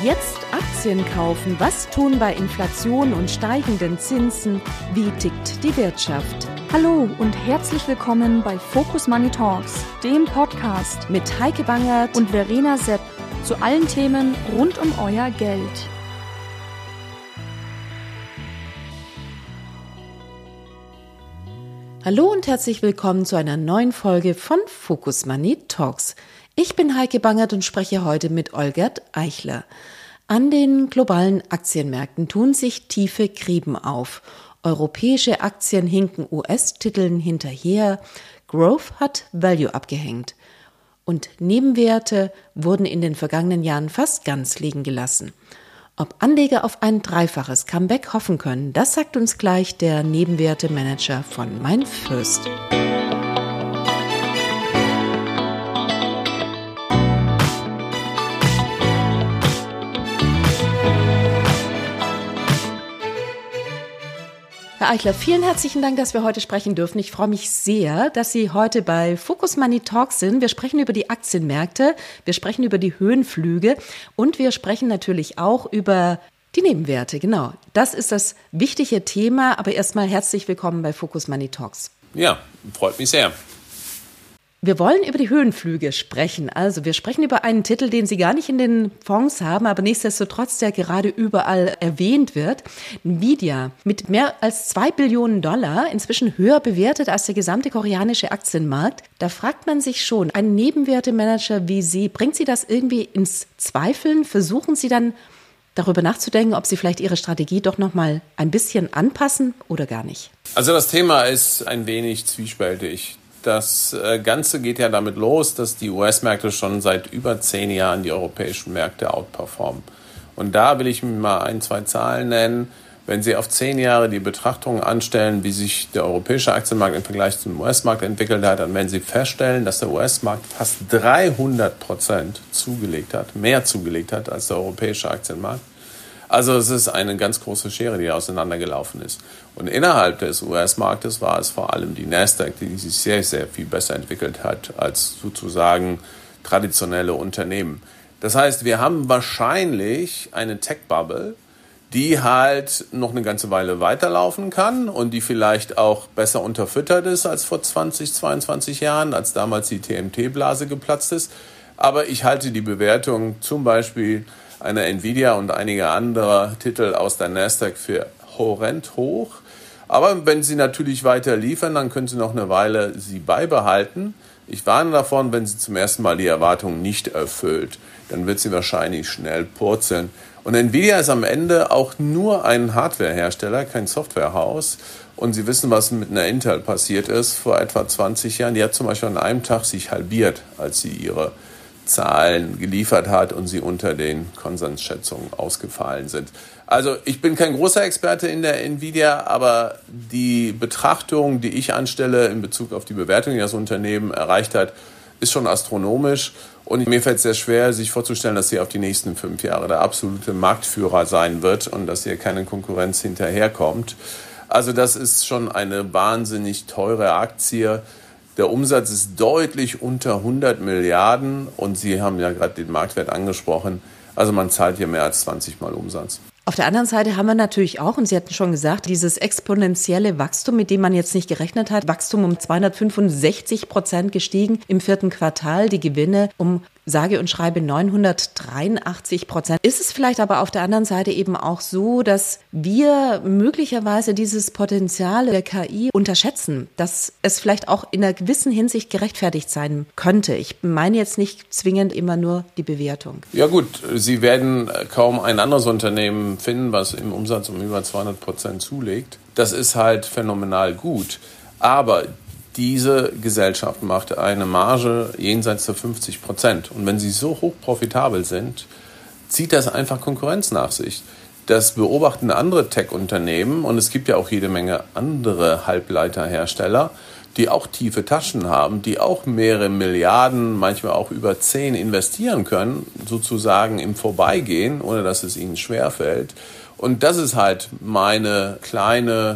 Jetzt Aktien kaufen. Was tun bei Inflation und steigenden Zinsen? Wie tickt die Wirtschaft? Hallo und herzlich willkommen bei Focus Money Talks, dem Podcast Mit Heike Bangert und Verena Sepp zu allen Themen rund um euer Geld. Hallo und herzlich willkommen zu einer neuen Folge von Focus Money Talks. Ich bin Heike Bangert und spreche heute mit Olgert Eichler. An den globalen Aktienmärkten tun sich tiefe Gräben auf. Europäische Aktien hinken US-Titeln hinterher. Growth hat Value abgehängt. Und Nebenwerte wurden in den vergangenen Jahren fast ganz liegen gelassen. Ob Anleger auf ein dreifaches Comeback hoffen können, das sagt uns gleich der Nebenwerte-Manager von MainFirst. Herr Eichler, vielen herzlichen Dank, dass wir heute sprechen dürfen. Ich freue mich sehr, dass Sie heute bei Focus Money Talks sind. Wir sprechen über die Aktienmärkte, wir sprechen über die Höhenflüge und wir sprechen natürlich auch über die Nebenwerte. Genau, das ist das wichtige Thema. Aber erstmal herzlich willkommen bei Focus Money Talks. Ja, freut mich sehr. Wir wollen über die Höhenflüge sprechen. Also wir sprechen über einen Titel, den Sie gar nicht in den Fonds haben, aber nichtsdestotrotz, der gerade überall erwähnt wird. Nvidia mit mehr als $2 Billionen, inzwischen höher bewertet als der gesamte koreanische Aktienmarkt. Da fragt man sich schon, ein Nebenwertemanager wie Sie, bringt Sie das irgendwie ins Zweifeln? Versuchen Sie dann darüber nachzudenken, ob Sie vielleicht Ihre Strategie doch noch mal ein bisschen anpassen oder gar nicht? Also das Thema ist ein wenig zwiespältig. Das Ganze geht ja damit los, dass die US-Märkte schon seit über 10 Jahren die europäischen Märkte outperformen. Und da will ich mal 1, 2 Zahlen nennen. Wenn Sie auf 10 Jahre die Betrachtung anstellen, wie sich der europäische Aktienmarkt im Vergleich zum US-Markt entwickelt hat, dann werden Sie feststellen, dass der US-Markt fast 300% mehr zugelegt hat als der europäische Aktienmarkt. Also es ist eine ganz große Schere, die auseinandergelaufen ist. Und innerhalb des US-Marktes war es vor allem die Nasdaq, die sich sehr, sehr viel besser entwickelt hat als sozusagen traditionelle Unternehmen. Das heißt, wir haben wahrscheinlich eine Tech-Bubble, die halt noch eine ganze Weile weiterlaufen kann und die vielleicht auch besser unterfüttert ist als vor 20, 22 Jahren, als damals die TMT-Blase geplatzt ist. Aber ich halte die Bewertung zum Beispiel einer Nvidia und einige andere Titel aus der Nasdaq für horrend hoch. Aber wenn sie natürlich weiter liefern, dann können sie noch eine Weile sie beibehalten. Ich warne davon, wenn sie zum ersten Mal die Erwartungen nicht erfüllt, dann wird sie wahrscheinlich schnell purzeln. Und Nvidia ist am Ende auch nur ein Hardwarehersteller, kein Softwarehaus. Und Sie wissen, was mit einer Intel passiert ist vor etwa 20 Jahren. Die hat zum Beispiel an einem Tag sich halbiert, als sie ihre Zahlen geliefert hat und sie unter den Konsensschätzungen ausgefallen sind. Also ich bin kein großer Experte in der Nvidia, aber die Betrachtung, die ich anstelle in Bezug auf die Bewertung, die das Unternehmen erreicht hat, ist schon astronomisch. Und mir fällt es sehr schwer, sich vorzustellen, dass sie auf die nächsten 5 Jahre der absolute Marktführer sein wird und dass hier keine Konkurrenz hinterherkommt. Also das ist schon eine wahnsinnig teure Aktie. Der Umsatz ist deutlich unter 100 Milliarden und Sie haben ja gerade den Marktwert angesprochen. Also man zahlt hier mehr als 20 Mal Umsatz. Auf der anderen Seite haben wir natürlich auch, und Sie hatten schon gesagt, dieses exponentielle Wachstum, mit dem man jetzt nicht gerechnet hat. Wachstum um 265% gestiegen im 4. Quartal, die Gewinne um sage und schreibe 983%. Ist es vielleicht aber auf der anderen Seite eben auch so, dass wir möglicherweise dieses Potenzial der KI unterschätzen, dass es vielleicht auch in einer gewissen Hinsicht gerechtfertigt sein könnte? Ich meine jetzt nicht zwingend immer nur die Bewertung. Ja gut, Sie werden kaum ein anderes Unternehmen finden, was im Umsatz um über 200% zulegt. Das ist halt phänomenal gut. Aber diese Gesellschaft macht eine Marge jenseits der 50%. Und wenn sie so hoch profitabel sind, zieht das einfach Konkurrenz nach sich. Das beobachten andere Tech-Unternehmen und es gibt ja auch jede Menge andere Halbleiterhersteller, die auch tiefe Taschen haben, die auch mehrere Milliarden, manchmal auch über 10 investieren können, sozusagen im Vorbeigehen, ohne dass es ihnen schwerfällt. Und das ist halt meine kleine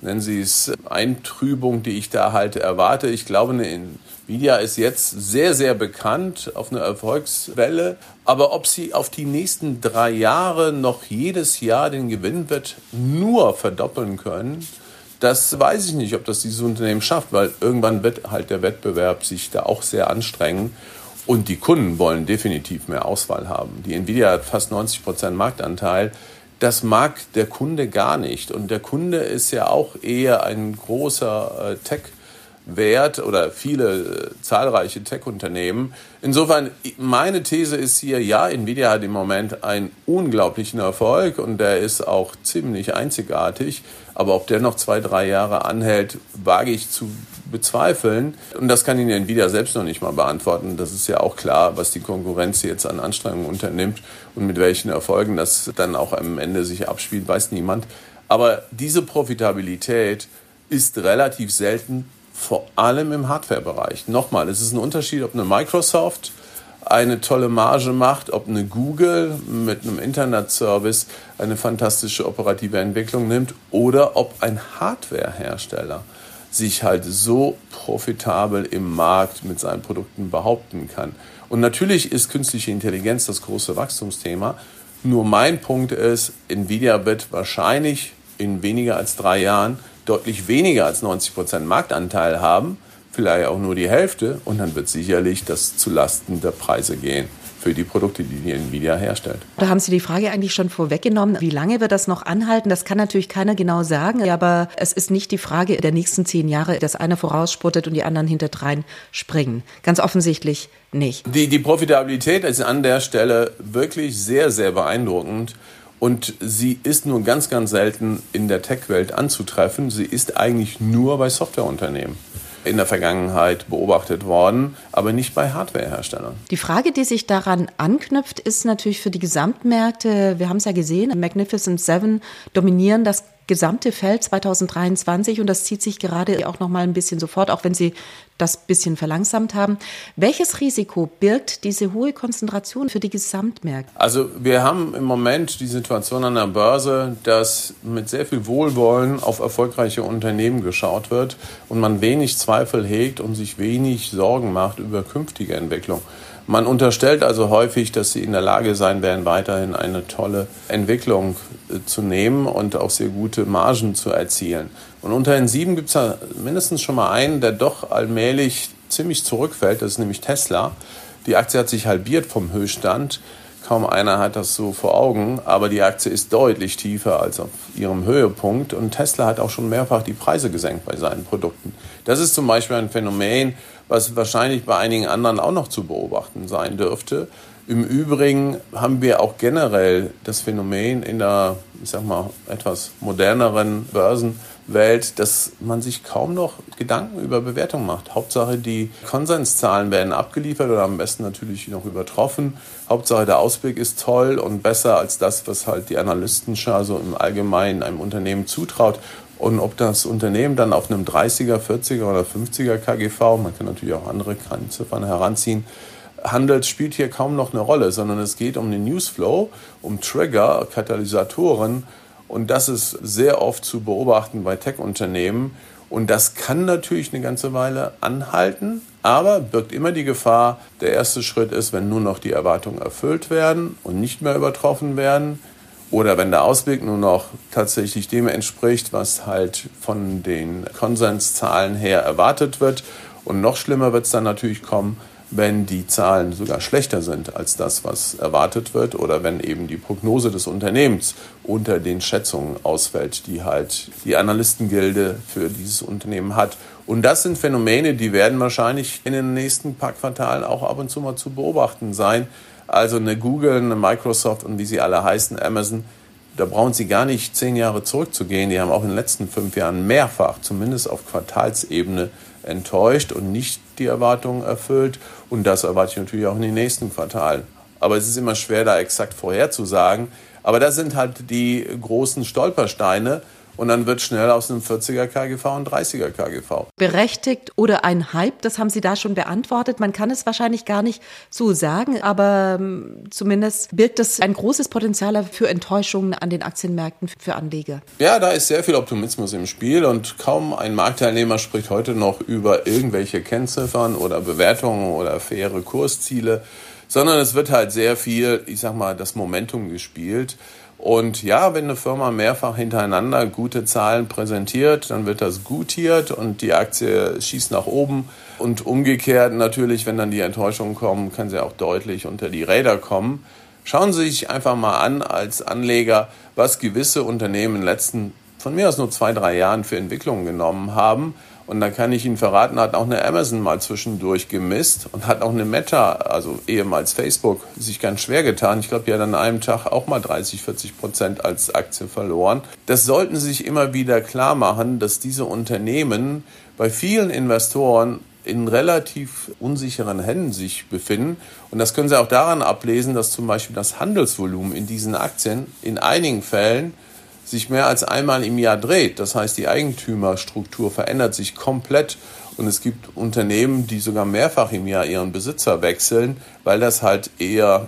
nennen Sie es, Eintrübung, die ich da halt erwarte. Ich glaube, eine Nvidia ist jetzt sehr, sehr bekannt auf einer Erfolgswelle. Aber ob sie auf die nächsten 3 Jahre noch jedes Jahr den Gewinnwert nur verdoppeln können, das weiß ich nicht, ob das dieses Unternehmen schafft, weil irgendwann wird halt der Wettbewerb sich da auch sehr anstrengen. Und die Kunden wollen definitiv mehr Auswahl haben. Die Nvidia hat fast 90% Marktanteil. Das mag der Kunde gar nicht. Und der Kunde ist ja auch eher ein großer Tech-Wert oder viele zahlreiche Tech-Unternehmen. Insofern, meine These ist hier, ja, Nvidia hat im Moment einen unglaublichen Erfolg und der ist auch ziemlich einzigartig. Aber ob der noch 2-3 Jahre anhält, wage ich zu bezweifeln. Und das kann Ihnen Nvidia selbst noch nicht mal beantworten. Das ist ja auch klar, was die Konkurrenz jetzt an Anstrengungen unternimmt und mit welchen Erfolgen das dann auch am Ende sich abspielt, weiß niemand. Aber diese Profitabilität ist relativ selten, vor allem im Hardware-Bereich. Nochmal, es ist ein Unterschied, ob eine Microsoft eine tolle Marge macht, ob eine Google mit einem Internetservice eine fantastische operative Entwicklung nimmt oder ob ein Hardwarehersteller sich halt so profitabel im Markt mit seinen Produkten behaupten kann. Und natürlich ist künstliche Intelligenz das große Wachstumsthema. Nur mein Punkt ist, Nvidia wird wahrscheinlich in weniger als 3 Jahren deutlich weniger als 90% Marktanteil haben, vielleicht auch nur die Hälfte, und dann wird sicherlich das zulasten der Preise gehen für die Produkte, die Nvidia herstellt. Da haben Sie die Frage eigentlich schon vorweggenommen. Wie lange wird das noch anhalten? Das kann natürlich keiner genau sagen, aber es ist nicht die Frage der nächsten 10 Jahre, dass einer vorausspurtet und die anderen hinterdrein springen. Ganz offensichtlich nicht. Die Profitabilität ist an der Stelle wirklich sehr, sehr beeindruckend. Und sie ist nur ganz, ganz selten in der Tech-Welt anzutreffen. Sie ist eigentlich nur bei Softwareunternehmen in der Vergangenheit beobachtet worden, aber nicht bei Hardwareherstellern. Die Frage, die sich daran anknüpft, ist natürlich für die Gesamtmärkte, wir haben es ja gesehen, Magnificent Seven dominieren das gesamte Feld 2023 und das zieht sich gerade auch noch mal ein bisschen sofort, auch wenn Sie das bisschen verlangsamt haben. Welches Risiko birgt diese hohe Konzentration für die Gesamtmärkte? Also wir haben im Moment die Situation an der Börse, dass mit sehr viel Wohlwollen auf erfolgreiche Unternehmen geschaut wird und man wenig Zweifel hegt und sich wenig Sorgen macht über künftige Entwicklung. Man unterstellt also häufig, dass sie in der Lage sein werden, weiterhin eine tolle Entwicklung zu nehmen und auch sehr gute Margen zu erzielen. Und unter den 7 gibt es ja mindestens schon mal einen, der doch allmählich ziemlich zurückfällt. Das ist nämlich Tesla. Die Aktie hat sich halbiert vom Höchststand. Kaum einer hat das so vor Augen, aber die Aktie ist deutlich tiefer als auf ihrem Höhepunkt. Und Tesla hat auch schon mehrfach die Preise gesenkt bei seinen Produkten. Das ist zum Beispiel ein Phänomen, was wahrscheinlich bei einigen anderen auch noch zu beobachten sein dürfte. Im Übrigen haben wir auch generell das Phänomen in der, ich sag mal, etwas moderneren Börsenwelt, dass man sich kaum noch Gedanken über Bewertung macht. Hauptsache die Konsenszahlen werden abgeliefert oder am besten natürlich noch übertroffen. Hauptsache der Ausblick ist toll und besser als das, was halt die Analystenschar so im Allgemeinen einem Unternehmen zutraut. Und ob das Unternehmen dann auf einem 30er, 40er oder 50er KGV, man kann natürlich auch andere Kennziffern heranziehen, handelt, spielt hier kaum noch eine Rolle, sondern es geht um den Newsflow, um Trigger, Katalysatoren, und das ist sehr oft zu beobachten bei Tech-Unternehmen und das kann natürlich eine ganze Weile anhalten, aber birgt immer die Gefahr, der erste Schritt ist, wenn nur noch die Erwartungen erfüllt werden und nicht mehr übertroffen werden, oder wenn der Ausblick nur noch tatsächlich dem entspricht, was halt von den Konsenszahlen her erwartet wird. Und noch schlimmer wird es dann natürlich kommen, wenn die Zahlen sogar schlechter sind als das, was erwartet wird, oder wenn eben die Prognose des Unternehmens unter den Schätzungen ausfällt, die halt die Analystengilde für dieses Unternehmen hat. Und das sind Phänomene, die werden wahrscheinlich in den nächsten paar Quartalen auch ab und zu mal zu beobachten sein. Also eine Google, eine Microsoft und wie sie alle heißen, Amazon, da brauchen Sie gar nicht 10 Jahre zurückzugehen. Die haben auch in den letzten 5 Jahren mehrfach, zumindest auf Quartalsebene, enttäuscht und nicht die Erwartungen erfüllt. Und das erwarte ich natürlich auch in den nächsten Quartalen. Aber es ist immer schwer, da exakt vorherzusagen. Aber das sind halt die großen Stolpersteine. und dann wird schnell aus einem 40er KGV ein 30er KGV. Berechtigt oder ein Hype, das haben Sie da schon beantwortet. Man kann es wahrscheinlich gar nicht so sagen, aber zumindest birgt das ein großes Potenzial für Enttäuschungen an den Aktienmärkten für Anleger. Ja, da ist sehr viel Optimismus im Spiel und kaum ein Marktteilnehmer spricht heute noch über irgendwelche Kennziffern oder Bewertungen oder faire Kursziele, sondern es wird halt sehr viel, das Momentum gespielt. Und ja, wenn eine Firma mehrfach hintereinander gute Zahlen präsentiert, dann wird das gutiert und die Aktie schießt nach oben. Und umgekehrt natürlich, wenn dann die Enttäuschungen kommen, kann sie auch deutlich unter die Räder kommen. Schauen Sie sich einfach mal an als Anleger, was gewisse Unternehmen in den letzten, von mir aus nur 2-3 Jahren für Entwicklungen genommen haben. Und da kann ich Ihnen verraten, hat auch eine Amazon mal zwischendurch gemisst und hat auch eine Meta, also ehemals Facebook, sich ganz schwer getan. Ich glaube, die hat an einem Tag auch mal 30-40% als Aktie verloren. Das sollten Sie sich immer wieder klar machen, dass diese Unternehmen bei vielen Investoren in relativ unsicheren Händen sich befinden. Und das können Sie auch daran ablesen, dass zum Beispiel das Handelsvolumen in diesen Aktien in einigen Fällen sich mehr als einmal im Jahr dreht. Das heißt, die Eigentümerstruktur verändert sich komplett und es gibt Unternehmen, die sogar mehrfach im Jahr ihren Besitzer wechseln, weil das halt eher,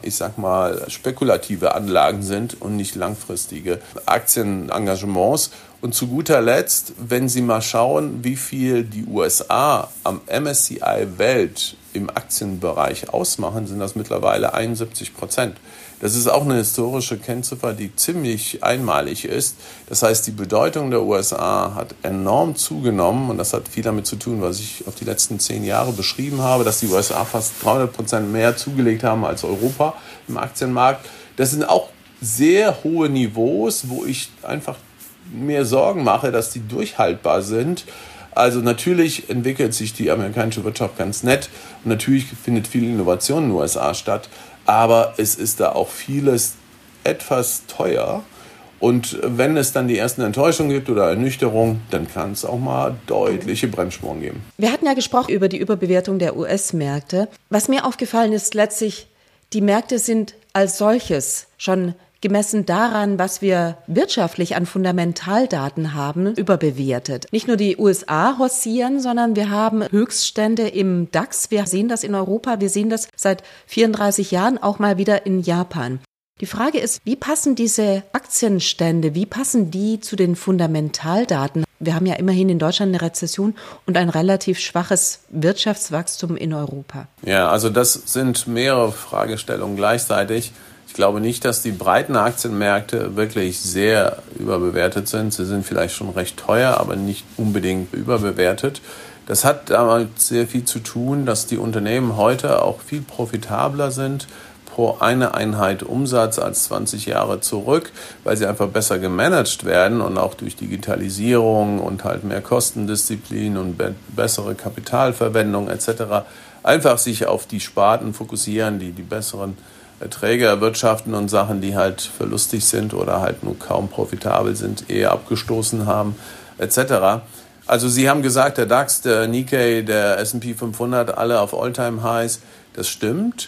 spekulative Anlagen sind und nicht langfristige Aktienengagements. Und zu guter Letzt, wenn Sie mal schauen, wie viel die USA am MSCI Welt im Aktienbereich ausmachen, sind das mittlerweile 71%. Das ist auch eine historische Kennziffer, die ziemlich einmalig ist. Das heißt, die Bedeutung der USA hat enorm zugenommen und das hat viel damit zu tun, was ich auf die letzten 10 Jahre beschrieben habe, dass die USA fast 300% mehr zugelegt haben als Europa im Aktienmarkt. Das sind auch sehr hohe Niveaus, wo ich einfach mir Sorgen mache, dass die durchhaltbar sind. Also natürlich entwickelt sich die amerikanische Wirtschaft ganz nett und natürlich findet viel Innovation in den USA statt, aber es ist da auch vieles etwas teuer und wenn es dann die ersten Enttäuschungen gibt oder Ernüchterung, dann kann es auch mal deutliche Bremsspuren geben. Wir hatten ja gesprochen über die Überbewertung der US-Märkte. Was mir aufgefallen ist, letztlich, die Märkte sind als solches schon gemessen daran, was wir wirtschaftlich an Fundamentaldaten haben, überbewertet. Nicht nur die USA hossieren, sondern wir haben Höchststände im DAX. Wir sehen das in Europa, wir sehen das seit 34 Jahren auch mal wieder in Japan. Die Frage ist, wie passen diese Aktienstände, wie passen die zu den Fundamentaldaten? Wir haben ja immerhin in Deutschland eine Rezession und ein relativ schwaches Wirtschaftswachstum in Europa. Ja, also das sind mehrere Fragestellungen gleichzeitig. Ich glaube nicht, dass die breiten Aktienmärkte wirklich sehr überbewertet sind. Sie sind vielleicht schon recht teuer, aber nicht unbedingt überbewertet. Das hat damit sehr viel zu tun, dass die Unternehmen heute auch viel profitabler sind pro eine Einheit Umsatz als 20 Jahre zurück, weil sie einfach besser gemanagt werden und auch durch Digitalisierung und halt mehr Kostendisziplin und bessere Kapitalverwendung etc. einfach sich auf die Sparten fokussieren, die besseren Erträge erwirtschaften und Sachen, die halt verlustig sind oder halt nur kaum profitabel sind, eher abgestoßen haben, etc. Also Sie haben gesagt, der DAX, der Nikkei, der S&P 500, alle auf All-Time-Highs, das stimmt,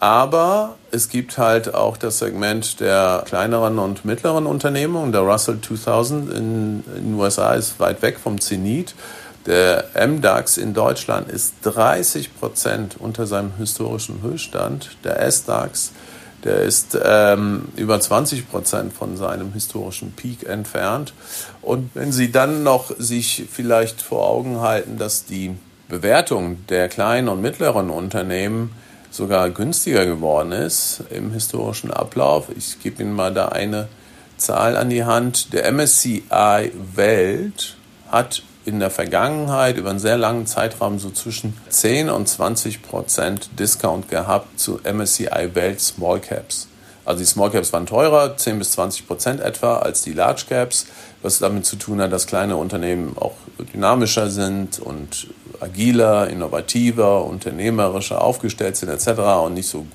aber es gibt halt auch das Segment der kleineren und mittleren Unternehmen. Der Russell 2000 in den USA ist weit weg vom Zenit. Der MDAX in Deutschland ist 30% unter seinem historischen Höchststand. Der SDAX, der ist über 20% von seinem historischen Peak entfernt. Und wenn Sie dann noch sich vielleicht vor Augen halten, dass die Bewertung der kleinen und mittleren Unternehmen sogar günstiger geworden ist im historischen Ablauf. Ich gebe Ihnen mal da eine Zahl an die Hand. Der MSCI Welt hat in der Vergangenheit über einen sehr langen Zeitraum so zwischen 10 und 20% Discount gehabt zu MSCI Welt Small Caps. Also die Small Caps waren teurer, 10 bis 20% etwa als die Large Caps, was damit zu tun hat, dass kleine Unternehmen auch dynamischer sind und agiler, innovativer, unternehmerischer aufgestellt sind etc. und nicht so,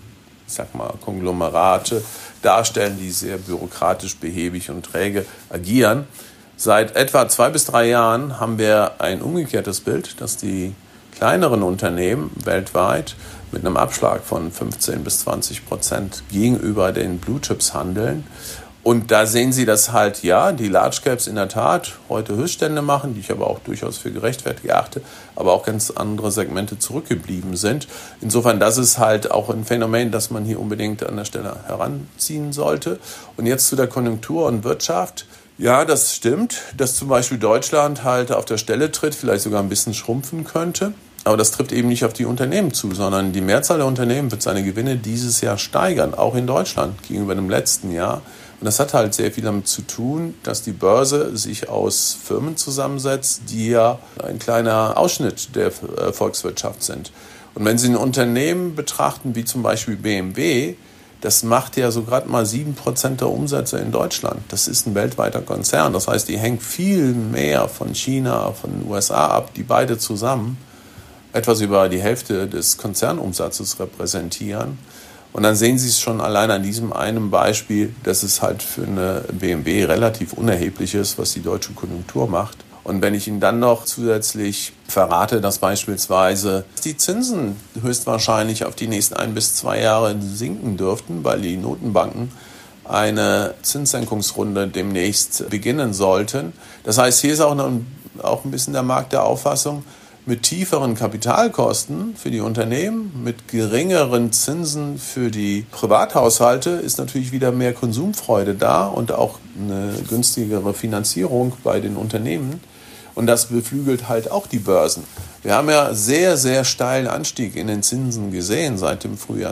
Konglomerate darstellen, die sehr bürokratisch, behäbig und träge agieren. Seit etwa 2 bis 3 Jahren haben wir ein umgekehrtes Bild, dass die kleineren Unternehmen weltweit mit einem Abschlag von 15 bis 20% gegenüber den Blue Chips handeln. Und da sehen Sie, dass halt, ja, die Large Caps in der Tat heute Höchststände machen, die ich aber auch durchaus für gerechtfertigt erachte, aber auch ganz andere Segmente zurückgeblieben sind. Insofern, das ist halt auch ein Phänomen, das man hier unbedingt an der Stelle heranziehen sollte. Und jetzt zu der Konjunktur und Wirtschaft. Ja, das stimmt, dass zum Beispiel Deutschland halt auf der Stelle tritt, vielleicht sogar ein bisschen schrumpfen könnte. Aber das trifft eben nicht auf die Unternehmen zu, sondern die Mehrzahl der Unternehmen wird seine Gewinne dieses Jahr steigern, auch in Deutschland gegenüber dem letzten Jahr. Und das hat halt sehr viel damit zu tun, dass die Börse sich aus Firmen zusammensetzt, die ja ein kleiner Ausschnitt der Volkswirtschaft sind. Und wenn Sie ein Unternehmen betrachten, wie zum Beispiel BMW, das macht ja so gerade mal 7% der Umsätze in Deutschland. Das ist ein weltweiter Konzern. Das heißt, die hängt viel mehr von China, von den USA ab, die beide zusammen etwas über die Hälfte des Konzernumsatzes repräsentieren. Und dann sehen Sie es schon allein an diesem einen Beispiel, dass es halt für eine BMW relativ unerheblich ist, was die deutsche Konjunktur macht. Und wenn ich Ihnen dann noch zusätzlich verrate, dass beispielsweise die Zinsen höchstwahrscheinlich auf die nächsten 1 bis 2 Jahre sinken dürften, weil die Notenbanken eine Zinssenkungsrunde demnächst beginnen sollten. Das heißt, hier ist auch ein bisschen der Markt der Auffassung, mit tieferen Kapitalkosten für die Unternehmen, mit geringeren Zinsen für die Privathaushalte ist natürlich wieder mehr Konsumfreude da und auch eine günstigere Finanzierung bei den Unternehmen. Und das beflügelt halt auch die Börsen. Wir haben ja sehr, sehr steilen Anstieg in den Zinsen gesehen seit dem Frühjahr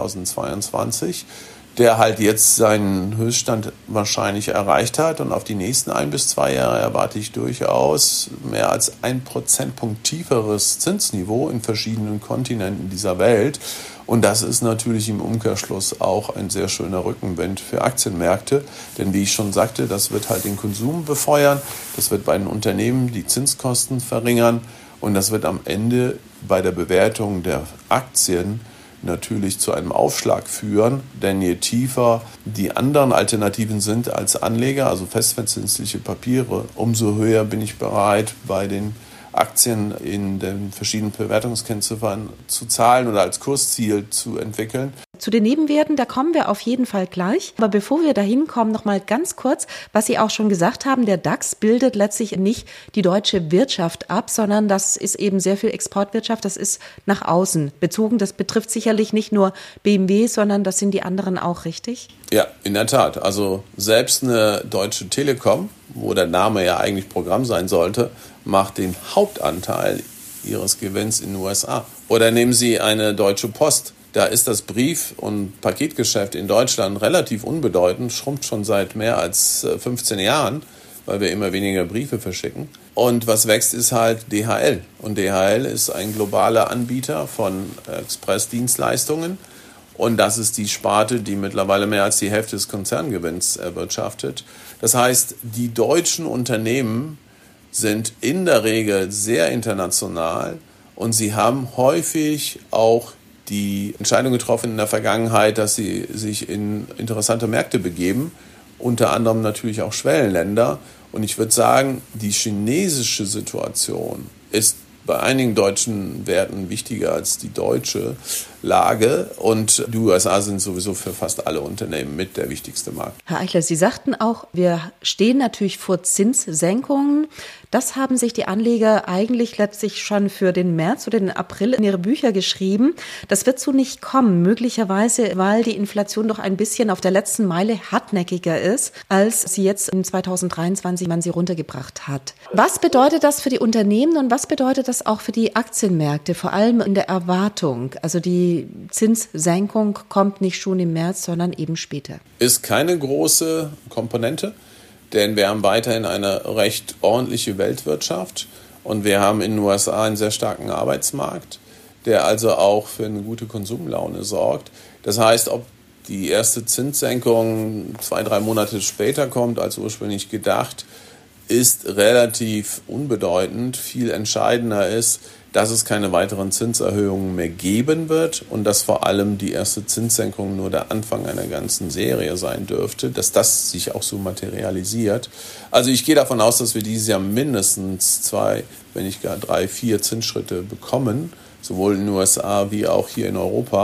2022, der halt jetzt seinen Höchststand wahrscheinlich erreicht hat. Und auf die nächsten 1 bis 2 Jahre erwarte ich durchaus mehr als 1 Prozentpunkt tieferes Zinsniveau in verschiedenen Kontinenten dieser Welt. Und das ist natürlich im Umkehrschluss auch ein sehr schöner Rückenwind für Aktienmärkte. Denn wie ich schon sagte, das wird halt den Konsum befeuern, das wird bei den Unternehmen die Zinskosten verringern und das wird am Ende bei der Bewertung der Aktien natürlich zu einem Aufschlag führen, denn je tiefer die anderen Alternativen sind als Anleger, also festverzinsliche Papiere, umso höher bin ich bereit, bei den Aktien in den verschiedenen Bewertungskennziffern zu zahlen oder als Kursziel zu entwickeln. Zu den Nebenwerten, da kommen wir auf jeden Fall gleich. Aber bevor wir dahin kommen, noch mal ganz kurz, was Sie auch schon gesagt haben, der DAX bildet letztlich nicht die deutsche Wirtschaft ab, sondern das ist eben sehr viel Exportwirtschaft, das ist nach außen bezogen. Das betrifft sicherlich nicht nur BMW, sondern das sind die anderen auch, richtig? Ja, in der Tat. Also selbst eine Deutsche Telekom, wo der Name ja eigentlich Programm sein sollte, macht den Hauptanteil ihres Gewinns in den USA. Oder nehmen Sie eine Deutsche Post. Da ist das Brief- und Paketgeschäft in Deutschland relativ unbedeutend, schrumpft schon seit mehr als 15 Jahren, weil wir immer weniger Briefe verschicken. Und was wächst, ist halt DHL. Und DHL ist ein globaler Anbieter von Expressdienstleistungen. Und das ist die Sparte, die mittlerweile mehr als die Hälfte des Konzerngewinns erwirtschaftet. Das heißt, die deutschen Unternehmen sind in der Regel sehr international und sie haben häufig auch die Entscheidung getroffen in der Vergangenheit, dass sie sich in interessante Märkte begeben, unter anderem natürlich auch Schwellenländer. Und ich würde sagen, die chinesische Situation ist bei einigen deutschen Werten wichtiger als die deutsche Lage. Und die USA sind sowieso für fast alle Unternehmen mit der wichtigste Markt. Herr Eichler, Sie sagten auch, wir stehen natürlich vor Zinssenkungen. Das haben sich die Anleger eigentlich letztlich schon für den März oder den April in ihre Bücher geschrieben. Das wird so nicht kommen, möglicherweise, weil die Inflation doch ein bisschen auf der letzten Meile hartnäckiger ist, als sie jetzt in 2023 man sie runtergebracht hat. Was bedeutet das für die Unternehmen und was bedeutet das auch für die Aktienmärkte, vor allem in der Erwartung? Also die Zinssenkung kommt nicht schon im März, sondern eben später. Ist keine große Komponente. Denn wir haben weiterhin eine recht ordentliche Weltwirtschaft und wir haben in den USA einen sehr starken Arbeitsmarkt, der also auch für eine gute Konsumlaune sorgt. Das heißt, ob die erste Zinssenkung 2-3 Monate später kommt als ursprünglich gedacht, ist relativ unbedeutend. Viel entscheidender ist, dass es keine weiteren Zinserhöhungen mehr geben wird und dass vor allem die erste Zinssenkung nur der Anfang einer ganzen Serie sein dürfte, dass das sich auch so materialisiert. Also ich gehe davon aus, dass wir dieses Jahr mindestens 2, wenn nicht gar 3, 4 Zinsschritte bekommen, sowohl in den USA wie auch hier in Europa.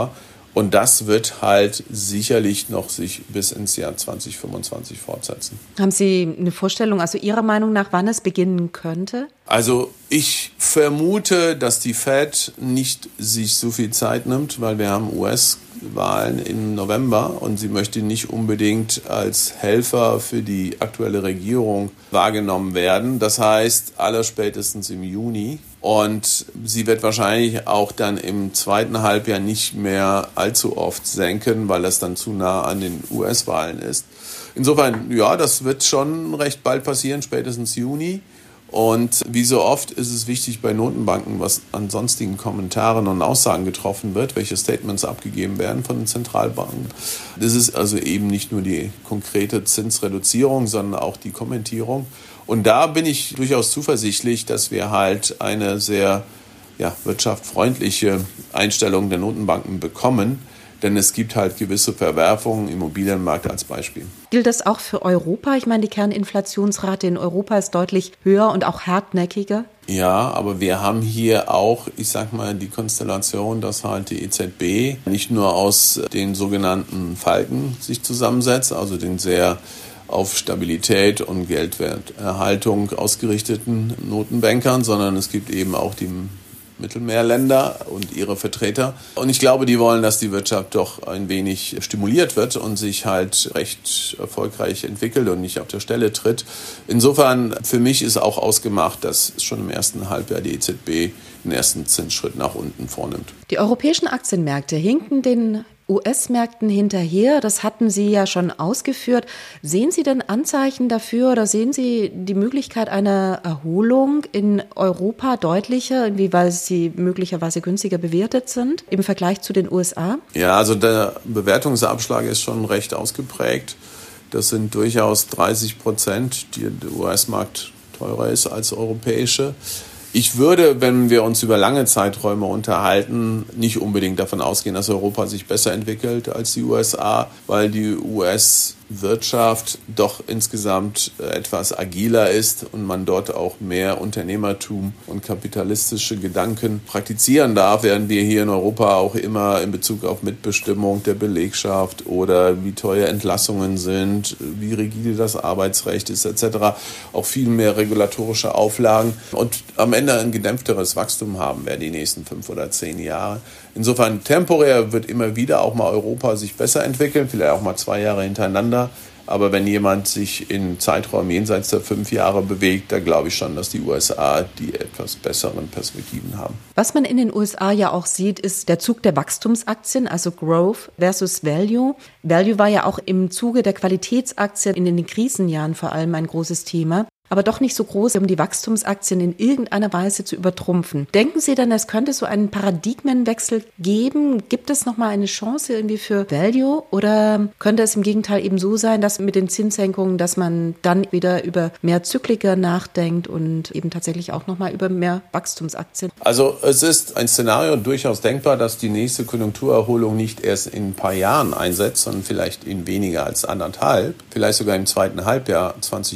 Und das wird halt sicherlich noch sich bis ins Jahr 2025 fortsetzen. Haben Sie eine Vorstellung, also Ihrer Meinung nach, wann es beginnen könnte? Also ich vermute, dass die Fed nicht sich so viel Zeit nimmt, weil wir haben US-Wahlen im November und sie möchte nicht unbedingt als Helfer für die aktuelle Regierung wahrgenommen werden. Das heißt, allerspätestens im Juni. Und sie wird wahrscheinlich auch dann im zweiten Halbjahr nicht mehr allzu oft senken, weil das dann zu nah an den US-Wahlen ist. Insofern, ja, das wird schon recht bald passieren, spätestens Juni. Und wie so oft ist es wichtig bei Notenbanken, was an sonstigen Kommentaren und Aussagen getroffen wird, welche Statements abgegeben werden von den Zentralbanken. Das ist also eben nicht nur die konkrete Zinsreduzierung, sondern auch die Kommentierung. Und da bin ich durchaus zuversichtlich, dass wir halt eine sehr wirtschaftsfreundliche Einstellung der Notenbanken bekommen. Denn es gibt halt gewisse Verwerfungen im Immobilienmarkt als Beispiel. Gilt das auch für Europa? Ich meine, die Kerninflationsrate in Europa ist deutlich höher und auch hartnäckiger. Ja, aber wir haben hier auch, die Konstellation, dass halt die EZB nicht nur aus den sogenannten Falken sich zusammensetzt, also den sehr auf Stabilität und Geldwerterhaltung ausgerichteten Notenbankern, sondern es gibt eben auch die Mittelmeerländer und ihre Vertreter. Und ich glaube, die wollen, dass die Wirtschaft doch ein wenig stimuliert wird und sich halt recht erfolgreich entwickelt und nicht auf der Stelle tritt. Insofern, für mich ist auch ausgemacht, dass schon im ersten Halbjahr die EZB den ersten Zinsschritt nach unten vornimmt. Die europäischen Aktienmärkte hinken den US-Märkten hinterher. Das hatten Sie ja schon ausgeführt. Sehen Sie denn Anzeichen dafür oder sehen Sie die Möglichkeit einer Erholung in Europa deutlicher, inwieweit sie möglicherweise günstiger bewertet sind im Vergleich zu den USA? Ja, also der Bewertungsabschlag ist schon recht ausgeprägt. Das sind durchaus 30%, die der US-Markt teurer ist als der europäische. Ich würde, wenn wir uns über lange Zeiträume unterhalten, nicht unbedingt davon ausgehen, dass Europa sich besser entwickelt als die USA, weil die US-Wirtschaft doch insgesamt etwas agiler ist und man dort auch mehr Unternehmertum und kapitalistische Gedanken praktizieren darf, während wir hier in Europa auch immer in Bezug auf Mitbestimmung der Belegschaft oder wie teuer Entlassungen sind, wie rigide das Arbeitsrecht ist etc. auch viel mehr regulatorische Auflagen und am Ende ein gedämpfteres Wachstum haben werden die nächsten 5 oder 10 Jahre. Insofern temporär wird immer wieder auch mal Europa sich besser entwickeln, vielleicht auch mal 2 Jahre hintereinander. Aber wenn jemand sich in Zeiträumen jenseits der 5 Jahre bewegt, da glaube ich schon, dass die USA die etwas besseren Perspektiven haben. Was man in den USA ja auch sieht, ist der Zug der Wachstumsaktien, also Growth versus Value. Value war ja auch im Zuge der Qualitätsaktien in den Krisenjahren vor allem ein großes Thema, aber doch nicht so groß, um die Wachstumsaktien in irgendeiner Weise zu übertrumpfen. Denken Sie denn, es könnte so einen Paradigmenwechsel geben? Gibt es nochmal eine Chance irgendwie für Value? Oder könnte es im Gegenteil eben so sein, dass mit den Zinssenkungen, dass man dann wieder über mehr Zykliker nachdenkt und eben tatsächlich auch nochmal über mehr Wachstumsaktien? Also es ist ein Szenario durchaus denkbar, dass die nächste Konjunkturerholung nicht erst in ein paar Jahren einsetzt, sondern vielleicht in weniger als 1,5, vielleicht sogar im zweiten Halbjahr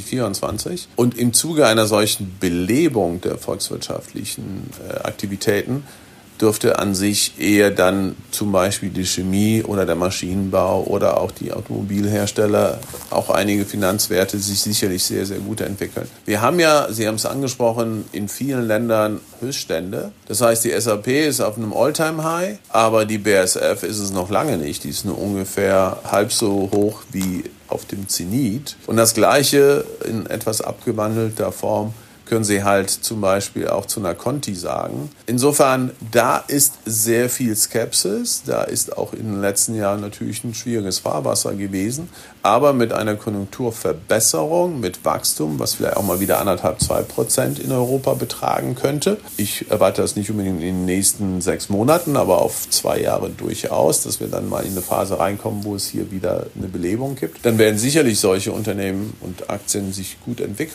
2024. Und im Zuge einer solchen Belebung der volkswirtschaftlichen Aktivitäten dürfte an sich eher dann zum Beispiel die Chemie oder der Maschinenbau oder auch die Automobilhersteller, auch einige Finanzwerte sich sicherlich sehr, sehr gut entwickeln. Wir haben ja, Sie haben es angesprochen, in vielen Ländern Höchststände. Das heißt, die SAP ist auf einem All-Time-High, aber die BASF ist es noch lange nicht. Die ist nur ungefähr halb so hoch wie auf dem Zenit. Und das Gleiche in etwas abgewandelter Form können Sie halt zum Beispiel auch zu einer Conti sagen. Insofern, da ist sehr viel Skepsis. Da ist auch in den letzten Jahren natürlich ein schwieriges Fahrwasser gewesen. Aber mit einer Konjunkturverbesserung, mit Wachstum, was vielleicht auch mal wieder 1,5–2% in Europa betragen könnte. Ich erwarte das nicht unbedingt in den nächsten 6 Monaten, aber auf 2 Jahre durchaus, dass wir dann mal in eine Phase reinkommen, wo es hier wieder eine Belebung gibt. Dann werden sicherlich solche Unternehmen und Aktien sich gut entwickeln.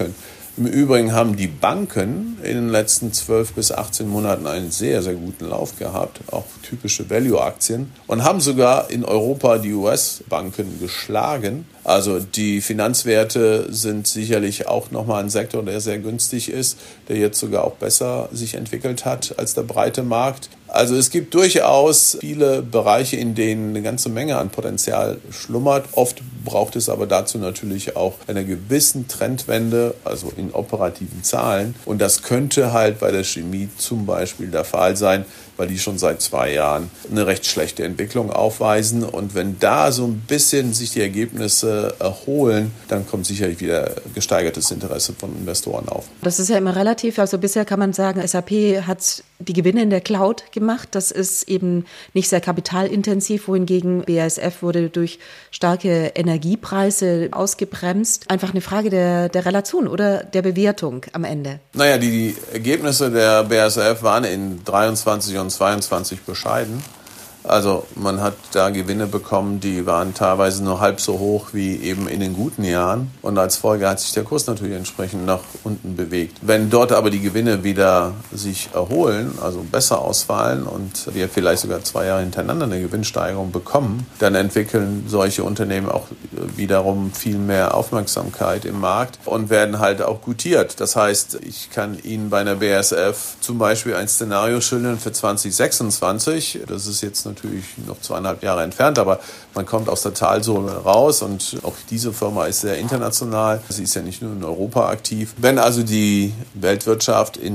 Im Übrigen haben die Banken in den letzten 12 bis 18 Monaten einen sehr, sehr guten Lauf gehabt, auch typische Value-Aktien, und haben sogar in Europa die US-Banken geschlagen. Also die Finanzwerte sind sicherlich auch nochmal ein Sektor, der sehr günstig ist, der jetzt sogar auch besser sich entwickelt hat als der breite Markt. Also es gibt durchaus viele Bereiche, in denen eine ganze Menge an Potenzial schlummert. Oft braucht es aber dazu natürlich auch eine gewissen Trendwende, also in operativen Zahlen. Und das könnte halt bei der Chemie zum Beispiel der Fall sein, weil die schon seit 2 Jahren eine recht schlechte Entwicklung aufweisen. Und wenn da so ein bisschen sich die Ergebnisse erholen, dann kommt sicherlich wieder gesteigertes Interesse von Investoren auf. Das ist ja immer relativ. Also bisher kann man sagen, SAP hat die Gewinne in der Cloud gemacht. Das ist eben nicht sehr kapitalintensiv, wohingegen BASF wurde durch starke Energiepreise ausgebremst. Einfach eine Frage der Relation oder der Bewertung am Ende. Naja, die Ergebnisse der BASF waren in 23 und 22 bescheiden. Also man hat da Gewinne bekommen, die waren teilweise nur halb so hoch wie eben in den guten Jahren. Und als Folge hat sich der Kurs natürlich entsprechend nach unten bewegt. Wenn dort aber die Gewinne wieder sich erholen, also besser ausfallen und wir vielleicht sogar 2 Jahre hintereinander eine Gewinnsteigerung bekommen, dann entwickeln solche Unternehmen auch wiederum viel mehr Aufmerksamkeit im Markt und werden halt auch gutiert. Das heißt, ich kann Ihnen bei einer BASF zum Beispiel ein Szenario schildern für 2026. Das ist jetzt natürlich noch 2,5 Jahre entfernt, aber man kommt aus der Talsohle raus und auch diese Firma ist sehr international. Sie ist ja nicht nur in Europa aktiv. Wenn also die Weltwirtschaft in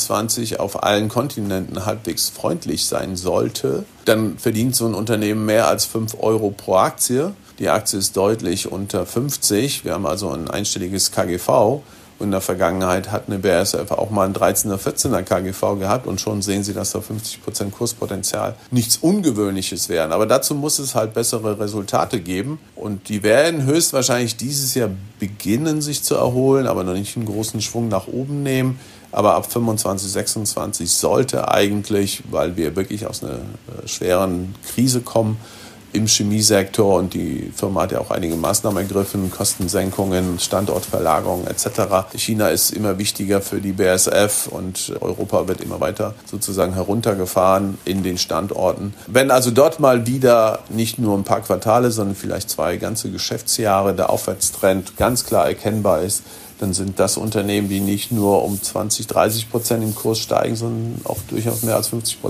26 auf allen Kontinenten halbwegs freundlich sein sollte, dann verdient so ein Unternehmen mehr als 5 Euro pro Aktie. Die Aktie ist deutlich unter 50. Wir haben also ein einstelliges KGV. Und in der Vergangenheit hat eine BASF auch mal ein 13er, 14er KGV gehabt und schon sehen Sie, dass da 50% Kurspotenzial nichts Ungewöhnliches wären. Aber dazu muss es halt bessere Resultate geben und die werden höchstwahrscheinlich dieses Jahr beginnen, sich zu erholen, aber noch nicht einen großen Schwung nach oben nehmen. Aber ab 25, 26 sollte eigentlich, weil wir wirklich aus einer schweren Krise kommen, im Chemiesektor und die Firma hat ja auch einige Maßnahmen ergriffen, Kostensenkungen, Standortverlagerung etc. China ist immer wichtiger für die BASF und Europa wird immer weiter sozusagen heruntergefahren in den Standorten. Wenn also dort mal wieder nicht nur ein paar Quartale, sondern vielleicht 2 ganze Geschäftsjahre der Aufwärtstrend ganz klar erkennbar ist, dann sind das Unternehmen, die nicht nur um 20-30% im Kurs steigen, sondern auch durchaus mehr als 50%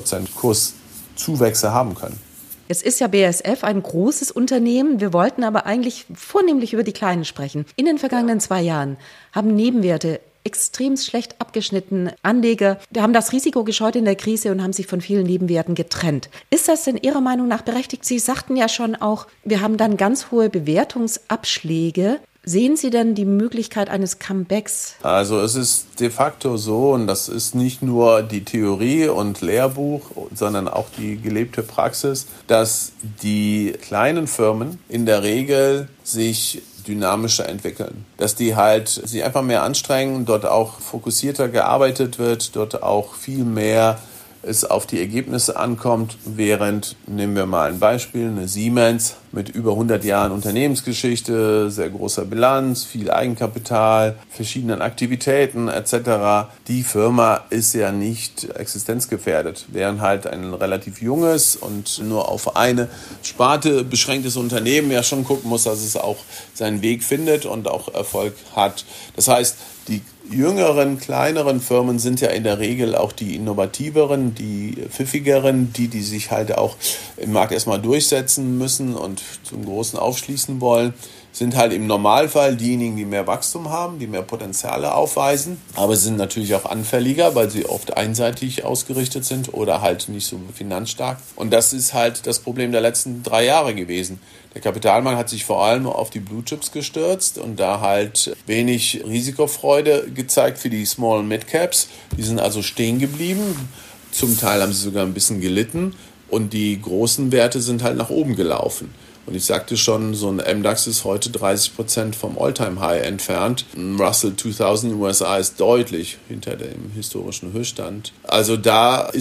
Kurszuwächse haben können. Jetzt ist ja BASF ein großes Unternehmen. Wir wollten aber eigentlich vornehmlich über die Kleinen sprechen. In den vergangenen 2 Jahren haben Nebenwerte extrem schlecht abgeschnitten. Anleger haben das Risiko gescheut in der Krise und haben sich von vielen Nebenwerten getrennt. Ist das denn Ihrer Meinung nach berechtigt? Sie sagten ja schon auch, wir haben dann ganz hohe Bewertungsabschläge. Sehen Sie denn die Möglichkeit eines Comebacks? Also es ist de facto so, und das ist nicht nur die Theorie und Lehrbuch, sondern auch die gelebte Praxis, dass die kleinen Firmen in der Regel sich dynamischer entwickeln. Dass die halt sich einfach mehr anstrengen, dort auch fokussierter gearbeitet wird, dort auch viel mehr es auf die Ergebnisse ankommt, während, nehmen wir mal ein Beispiel, eine Siemens mit über 100 Jahren Unternehmensgeschichte, sehr großer Bilanz, viel Eigenkapital, verschiedenen Aktivitäten etc. Die Firma ist ja nicht existenzgefährdet, während halt ein relativ junges und nur auf eine Sparte beschränktes Unternehmen ja schon gucken muss, dass es auch seinen Weg findet und auch Erfolg hat. Das heißt, die jüngeren, kleineren Firmen sind ja in der Regel auch die innovativeren, die pfiffigeren, die sich halt auch im Markt erstmal durchsetzen müssen und zum Großen aufschließen wollen, sind halt im Normalfall diejenigen, die mehr Wachstum haben, die mehr Potenziale aufweisen, aber sind natürlich auch anfälliger, weil sie oft einseitig ausgerichtet sind oder halt nicht so finanzstark. Und das ist halt das Problem der letzten 3 Jahre gewesen. Der Kapitalmarkt hat sich vor allem auf die Blue Chips gestürzt und da halt wenig Risikofreude gezeigt für die Small- und Mid-Caps. Die sind also stehen geblieben. Zum Teil haben sie sogar ein bisschen gelitten und die großen Werte sind halt nach oben gelaufen. Und ich sagte schon, so ein MDAX ist heute 30% vom All-Time-High entfernt. Ein Russell 2000 in den USA ist deutlich hinter dem historischen Höchststand. Also da ist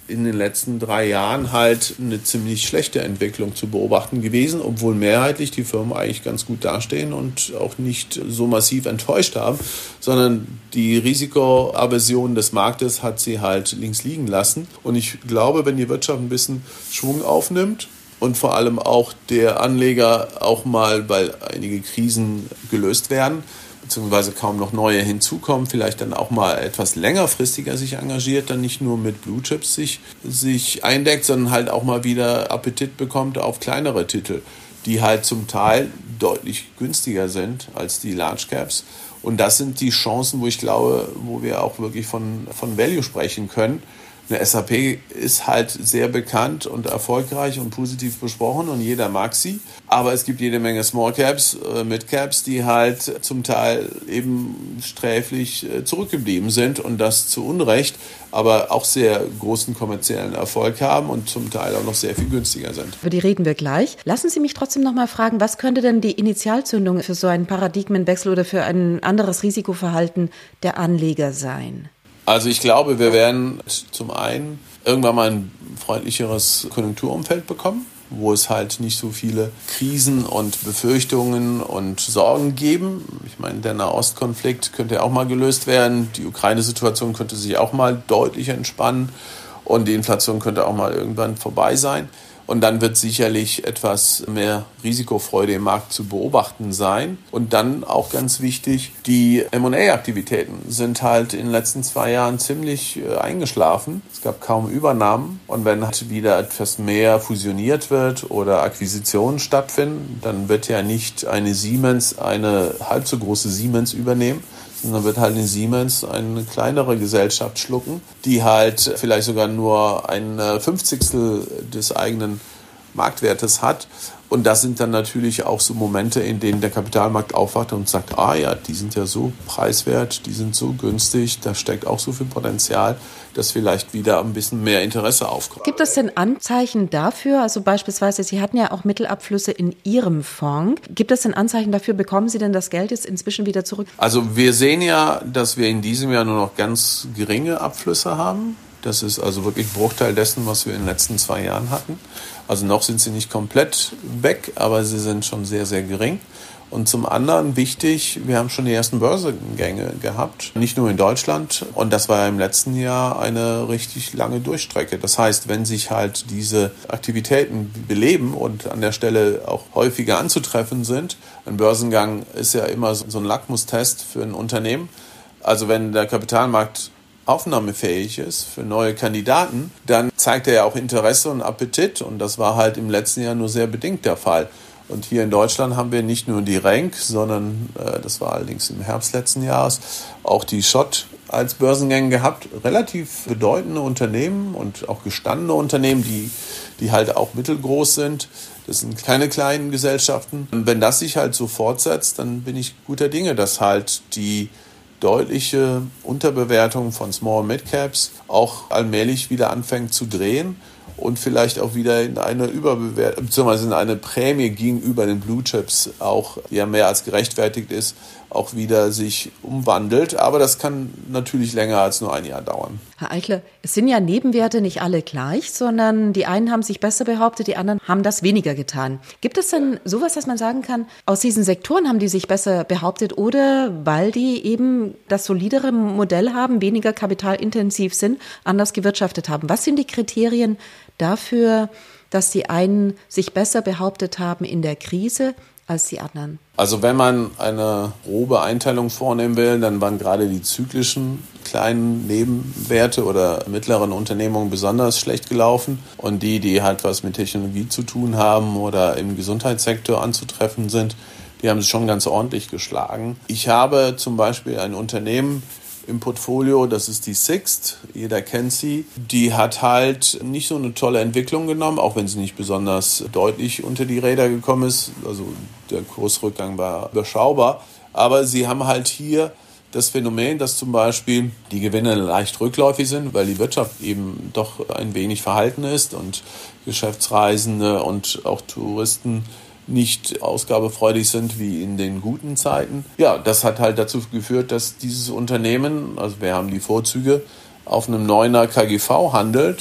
in den letzten 3 Jahren halt eine ziemlich schlechte Entwicklung zu beobachten gewesen, obwohl mehrheitlich die Firmen eigentlich ganz gut dastehen und auch nicht so massiv enttäuscht haben, sondern die Risikoaversion des Marktes hat sie halt links liegen lassen. Und ich glaube, wenn die Wirtschaft ein bisschen Schwung aufnimmt und vor allem auch der Anleger auch mal, weil einige Krisen gelöst werden, beziehungsweise kaum noch neue hinzukommen, vielleicht dann auch mal etwas längerfristiger sich engagiert, dann nicht nur mit Blue Chips sich eindeckt, sondern halt auch mal wieder Appetit bekommt auf kleinere Titel, die halt zum Teil deutlich günstiger sind als die Large Caps. Und das sind die Chancen, wo ich glaube, wo wir auch wirklich von Value sprechen können. Eine SAP ist halt sehr bekannt und erfolgreich und positiv besprochen und jeder mag sie. Aber es gibt jede Menge Small Caps, Mid Caps, die halt zum Teil eben sträflich zurückgeblieben sind und das zu Unrecht, aber auch sehr großen kommerziellen Erfolg haben und zum Teil auch noch sehr viel günstiger sind. Über die reden wir gleich. Lassen Sie mich trotzdem noch mal fragen, was könnte denn die Initialzündung für so einen Paradigmenwechsel oder für ein anderes Risikoverhalten der Anleger sein? Also ich glaube, wir werden zum einen irgendwann mal ein freundlicheres Konjunkturumfeld bekommen, wo es halt nicht so viele Krisen und Befürchtungen und Sorgen geben. Ich meine, der Nahostkonflikt könnte ja auch mal gelöst werden. Die Ukraine-Situation könnte sich auch mal deutlich entspannen und die Inflation könnte auch mal irgendwann vorbei sein. Und dann wird sicherlich etwas mehr Risikofreude im Markt zu beobachten sein. Und dann auch ganz wichtig, die M&A-Aktivitäten sind halt in den letzten 2 Jahren ziemlich eingeschlafen. Es gab kaum Übernahmen. Und wenn halt wieder etwas mehr fusioniert wird oder Akquisitionen stattfinden, dann wird ja nicht eine Siemens eine halb so große Siemens übernehmen, sondern wird halt in Siemens eine kleinere Gesellschaft schlucken, die halt vielleicht sogar nur ein 50stel des eigenen Marktwertes hat. Und das sind dann natürlich auch so Momente, in denen der Kapitalmarkt aufwacht und sagt, ja, die sind ja so preiswert, die sind so günstig, da steckt auch so viel Potenzial, dass vielleicht wieder ein bisschen mehr Interesse aufkommt. Gibt es denn Anzeichen dafür, also beispielsweise, Sie hatten ja auch Mittelabflüsse in Ihrem Fonds, gibt es denn Anzeichen dafür, bekommen Sie denn das Geld jetzt inzwischen wieder zurück? Also wir sehen ja, dass wir in diesem Jahr nur noch ganz geringe Abflüsse haben. Das ist also wirklich ein Bruchteil dessen, was wir in den letzten 2 Jahren hatten. Also noch sind sie nicht komplett weg, aber sie sind schon sehr, sehr gering. Und zum anderen wichtig, wir haben schon die ersten Börsengänge gehabt, nicht nur in Deutschland. Und das war ja im letzten Jahr eine richtig lange Durchstrecke. Das heißt, wenn sich halt diese Aktivitäten beleben und an der Stelle auch häufiger anzutreffen sind, ein Börsengang ist ja immer so ein Lackmustest für ein Unternehmen. Also wenn der Kapitalmarkt aufnahmefähig ist für neue Kandidaten, dann zeigt er ja auch Interesse und Appetit. Und das war halt im letzten Jahr nur sehr bedingt der Fall. Und hier in Deutschland haben wir nicht nur die Renk, sondern das war allerdings im Herbst letzten Jahres, auch die Schott als Börsengänge gehabt. Relativ bedeutende Unternehmen und auch gestandene Unternehmen, die halt auch mittelgroß sind. Das sind keine kleinen Gesellschaften. Und wenn das sich halt so fortsetzt, dann bin ich guter Dinge, dass halt die deutliche Unterbewertung von Small Mid Caps auch allmählich wieder anfängt zu drehen und vielleicht auch wieder in eine Überbewertung, beziehungsweise in eine Prämie gegenüber den Blue Chips auch, die ja mehr als gerechtfertigt ist, auch wieder sich umwandelt. Aber das kann natürlich länger als nur ein Jahr dauern. Herr Eichler, es sind ja Nebenwerte nicht alle gleich, sondern die einen haben sich besser behauptet, die anderen haben das weniger getan. Gibt es denn sowas, dass man sagen kann, aus diesen Sektoren haben die sich besser behauptet oder weil die eben das solidere Modell haben, weniger kapitalintensiv sind, anders gewirtschaftet haben? Was sind die Kriterien dafür, dass die einen sich besser behauptet haben in der Krise als die anderen? Also wenn man eine grobe Einteilung vornehmen will, dann waren gerade die zyklischen kleinen Nebenwerte oder mittleren Unternehmungen besonders schlecht gelaufen. Und die halt was mit Technologie zu tun haben oder im Gesundheitssektor anzutreffen sind, die haben sich schon ganz ordentlich geschlagen. Ich habe zum Beispiel ein Unternehmen im Portfolio, das ist die Sixt, jeder kennt sie. Die hat halt nicht so eine tolle Entwicklung genommen, auch wenn sie nicht besonders deutlich unter die Räder gekommen ist. Also der Kursrückgang war überschaubar. Aber sie haben halt hier das Phänomen, dass zum Beispiel die Gewinne leicht rückläufig sind, weil die Wirtschaft eben doch ein wenig verhalten ist und Geschäftsreisende und auch Touristen nicht ausgabefreudig sind wie in den guten Zeiten. Ja, das hat halt dazu geführt, dass dieses Unternehmen, also wir haben die Vorzüge, auf einem 9er KGV handelt,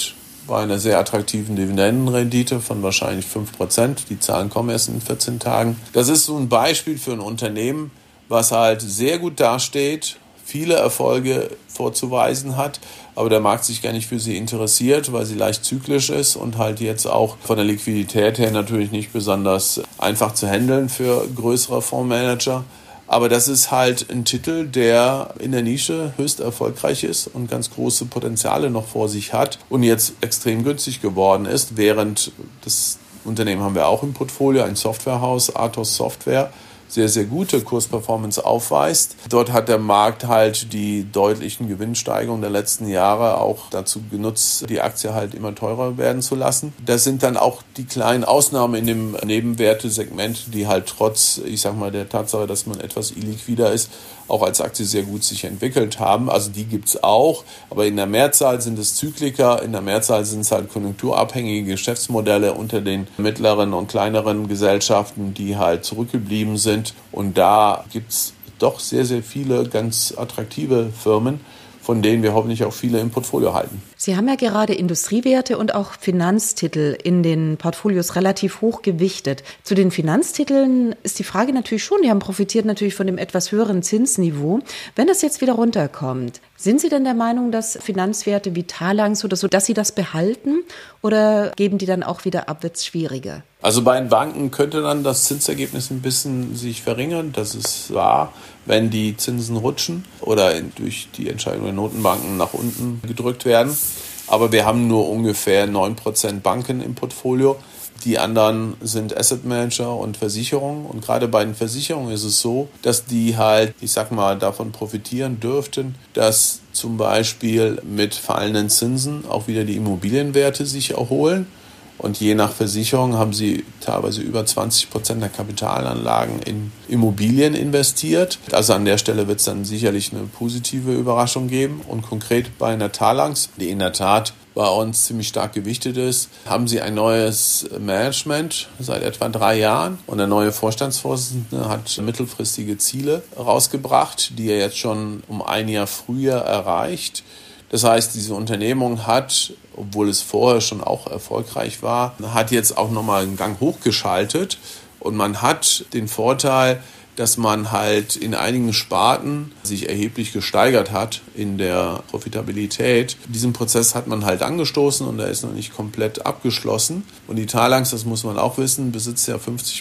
bei einer sehr attraktiven Dividendenrendite von wahrscheinlich 5%. Die Zahlen kommen erst in 14 Tagen. Das ist so ein Beispiel für ein Unternehmen, was halt sehr gut dasteht, viele Erfolge vorzuweisen hat, aber der Markt sich gar nicht für sie interessiert, weil sie leicht zyklisch ist und halt jetzt auch von der Liquidität her natürlich nicht besonders einfach zu handeln für größere Fondsmanager. Aber das ist halt ein Titel, der in der Nische höchst erfolgreich ist und ganz große Potenziale noch vor sich hat und jetzt extrem günstig geworden ist, während das Unternehmen haben wir auch im Portfolio, ein Softwarehaus, Athos Software, sehr, sehr gute Kursperformance aufweist. Dort hat der Markt halt die deutlichen Gewinnsteigerungen der letzten Jahre auch dazu genutzt, die Aktie halt immer teurer werden zu lassen. Das sind dann auch die kleinen Ausnahmen in dem Nebenwertesegment, die halt trotz, ich sag mal, der Tatsache, dass man etwas illiquider ist, auch als Aktie sehr gut sich entwickelt haben. Also die gibt's auch, aber in der Mehrzahl sind es Zykliker, in der Mehrzahl sind es halt konjunkturabhängige Geschäftsmodelle unter den mittleren und kleineren Gesellschaften, die halt zurückgeblieben sind. Und da gibt's doch sehr, sehr viele ganz attraktive Firmen, von denen wir hoffentlich auch viele im Portfolio halten. Sie haben ja gerade Industriewerte und auch Finanztitel in den Portfolios relativ hoch gewichtet. Zu den Finanztiteln ist die Frage natürlich schon, die haben profitiert natürlich von dem etwas höheren Zinsniveau. Wenn das jetzt wieder runterkommt, sind Sie denn der Meinung, dass Finanzwerte wie Talanx oder so, dass Sie das behalten oder geben die dann auch wieder abwärts schwieriger? Also bei den Banken könnte dann das Zinsergebnis ein bisschen sich verringern. Das ist wahr, wenn die Zinsen rutschen oder durch die Entscheidung der Notenbanken nach unten gedrückt werden. Aber wir haben nur ungefähr 9% Banken im Portfolio. Die anderen sind Asset Manager und Versicherungen. Und gerade bei den Versicherungen ist es so, dass die halt, ich sag mal, davon profitieren dürften, dass zum Beispiel mit fallenden Zinsen auch wieder die Immobilienwerte sich erholen. Und je nach Versicherung haben sie teilweise über 20% der Kapitalanlagen in Immobilien investiert. Also an der Stelle wird es dann sicherlich eine positive Überraschung geben. Und konkret bei einer Talanx, die in der Tat bei uns ziemlich stark gewichtet ist, haben sie ein neues Management seit etwa 3 Jahren. Und der neue Vorstandsvorsitzende hat mittelfristige Ziele rausgebracht, die er jetzt schon um ein Jahr früher erreicht. Das heißt, diese Unternehmung hat, obwohl es vorher schon auch erfolgreich war, hat jetzt auch nochmal einen Gang hochgeschaltet. Und man hat den Vorteil, dass man halt in einigen Sparten sich erheblich gesteigert hat in der Profitabilität. Diesen Prozess hat man halt angestoßen und er ist noch nicht komplett abgeschlossen. Und die Talanx, das muss man auch wissen, besitzt ja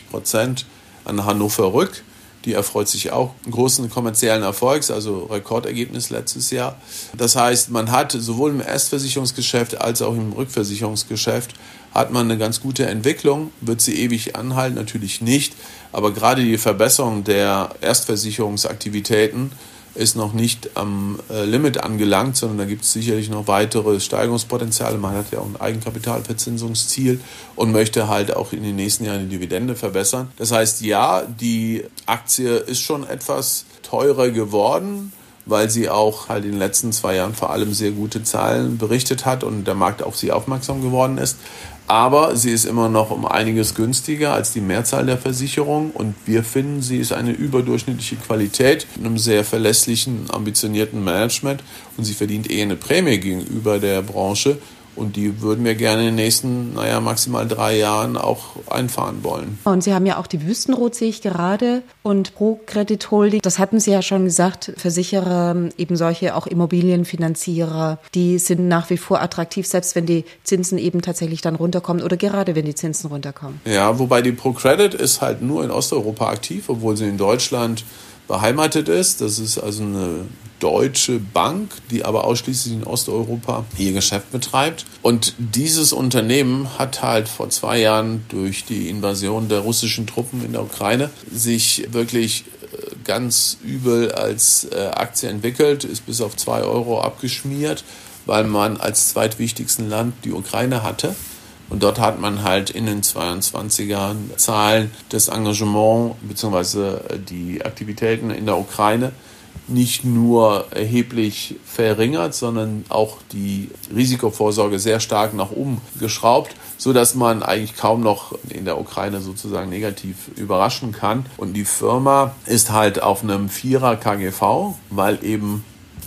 50% an Hannover Rück. Die erfreut sich auch großen kommerziellen Erfolgs, also Rekordergebnis letztes Jahr. Das heißt, man hat sowohl im Erstversicherungsgeschäft als auch im Rückversicherungsgeschäft hat man eine ganz gute Entwicklung. Wird sie ewig anhalten? Natürlich nicht. Aber gerade die Verbesserung der Erstversicherungsaktivitäten ist noch nicht am Limit angelangt, sondern da gibt es sicherlich noch weitere Steigerungspotenziale. Man hat ja auch ein Eigenkapitalverzinsungsziel und möchte halt auch in den nächsten Jahren die Dividende verbessern. Das heißt, ja, die Aktie ist schon etwas teurer geworden, weil sie auch halt in den letzten 2 Jahren vor allem sehr gute Zahlen berichtet hat und der Markt auf sie aufmerksam geworden ist. Aber sie ist immer noch um einiges günstiger als die Mehrzahl der Versicherungen und wir finden, sie ist eine überdurchschnittliche Qualität mit einem sehr verlässlichen, ambitionierten Management und sie verdient eher eine Prämie gegenüber der Branche. Und die würden wir gerne in den nächsten, maximal 3 Jahren auch einfahren wollen. Und Sie haben ja auch die Wüstenrot, sehe ich gerade, und ProCredit Holding. Das hatten Sie ja schon gesagt, Versicherer, eben solche auch Immobilienfinanzierer, die sind nach wie vor attraktiv, selbst wenn die Zinsen eben tatsächlich dann runterkommen oder gerade wenn die Zinsen runterkommen. Ja, wobei die ProCredit ist halt nur in Osteuropa aktiv, obwohl sie in Deutschland beheimatet ist. Das ist also eine deutsche Bank, die aber ausschließlich in Osteuropa ihr Geschäft betreibt. Und dieses Unternehmen hat halt vor 2 Jahren durch die Invasion der russischen Truppen in der Ukraine sich wirklich ganz übel als Aktie entwickelt, ist bis auf 2 € abgeschmiert, weil man als zweitwichtigsten Land die Ukraine hatte. Und dort hat man halt in den 22er Zahlen das Engagement bzw. die Aktivitäten in der Ukraine nicht nur erheblich verringert, sondern auch die Risikovorsorge sehr stark nach oben geschraubt, sodass man eigentlich kaum noch in der Ukraine sozusagen negativ überraschen kann. Und die Firma ist halt auf einem 4er KGV, weil eben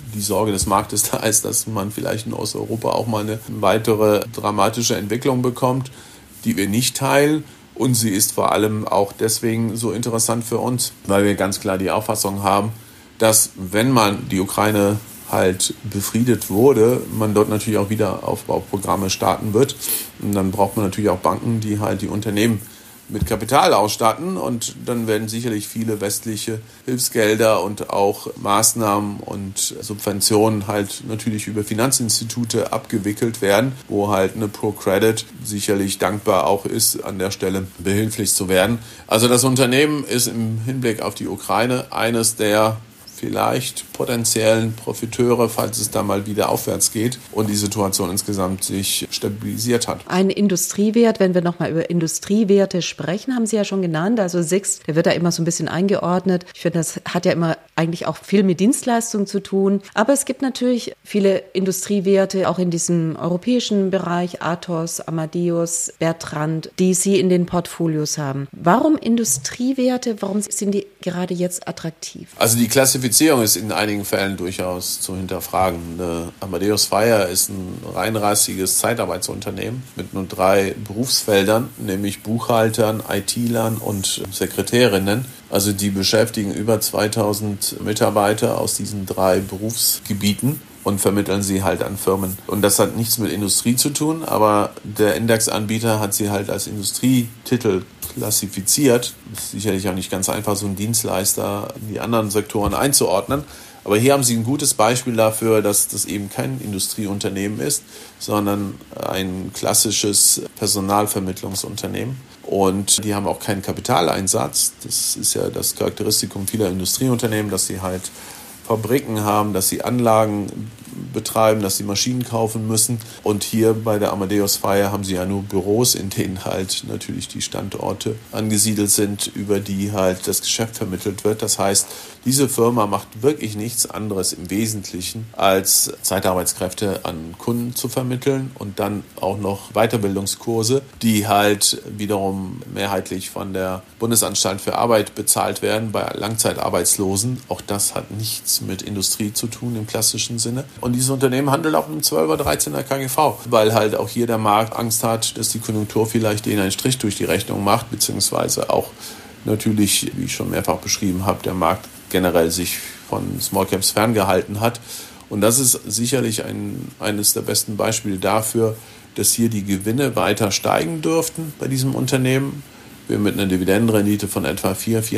die Sorge des Marktes da ist, dass man vielleicht in Osteuropa auch mal eine weitere dramatische Entwicklung bekommt, die wir nicht teilen. Und sie ist vor allem auch deswegen so interessant für uns, weil wir ganz klar die Auffassung haben, dass wenn man die Ukraine halt befriedet wurde, man dort natürlich auch Wiederaufbauprogramme starten wird. Und dann braucht man natürlich auch Banken, die halt die Unternehmen mit Kapital ausstatten, und dann werden sicherlich viele westliche Hilfsgelder und auch Maßnahmen und Subventionen halt natürlich über Finanzinstitute abgewickelt werden, wo halt eine ProCredit sicherlich dankbar auch ist, an der Stelle behilflich zu werden. Also das Unternehmen ist im Hinblick auf die Ukraine eines der vielleicht potenziellen Profiteure, falls es da mal wieder aufwärts geht und die Situation insgesamt sich stabilisiert hat. Ein Industriewert, wenn wir nochmal über Industriewerte sprechen, haben Sie ja schon genannt, also SIX, der wird da immer so ein bisschen eingeordnet. Ich finde, das hat ja immer eigentlich auch viel mit Dienstleistungen zu tun. Aber es gibt natürlich viele Industriewerte, auch in diesem europäischen Bereich, Athos, Amadeus, Bertrand, die Sie in den Portfolios haben. Warum Industriewerte? Warum sind die gerade jetzt attraktiv? Also die Klassifizierung ist in einigen Fällen durchaus zu hinterfragen. Amadeus Fire ist ein reinrassiges Zeitarbeitsunternehmen mit nur 3 Berufsfeldern, nämlich Buchhaltern, IT-Lern und Sekretärinnen. Also die beschäftigen über 2000 Mitarbeiter aus diesen 3 Berufsgebieten und vermitteln sie halt an Firmen. Und das hat nichts mit Industrie zu tun, aber der Indexanbieter hat sie halt als Industrietitel klassifiziert. Ist sicherlich auch nicht ganz einfach, so einen Dienstleister in die anderen Sektoren einzuordnen. Aber hier haben Sie ein gutes Beispiel dafür, dass das eben kein Industrieunternehmen ist, sondern ein klassisches Personalvermittlungsunternehmen. Und die haben auch keinen Kapitaleinsatz. Das ist ja das Charakteristikum vieler Industrieunternehmen, dass sie halt Fabriken haben, dass sie Anlagen betreiben, dass sie Maschinen kaufen müssen. Und hier bei der Amadeus Fire haben sie ja nur Büros, in denen halt natürlich die Standorte angesiedelt sind, über die halt das Geschäft vermittelt wird. Das heißt, diese Firma macht wirklich nichts anderes im Wesentlichen, als Zeitarbeitskräfte an Kunden zu vermitteln und dann auch noch Weiterbildungskurse, die halt wiederum mehrheitlich von der Bundesanstalt für Arbeit bezahlt werden bei Langzeitarbeitslosen. Auch das hat nichts mit Industrie zu tun im klassischen Sinne. Und dieses Unternehmen handelt auch mit einem 12er, 13er KGV, weil halt auch hier der Markt Angst hat, dass die Konjunktur vielleicht denen einen Strich durch die Rechnung macht, beziehungsweise auch natürlich, wie ich schon mehrfach beschrieben habe, der Markt generell sich von Small Caps ferngehalten hat. Und das ist sicherlich eines der besten Beispiele dafür, dass hier die Gewinne weiter steigen dürften bei diesem Unternehmen. Wir mit einer Dividendenrendite von etwa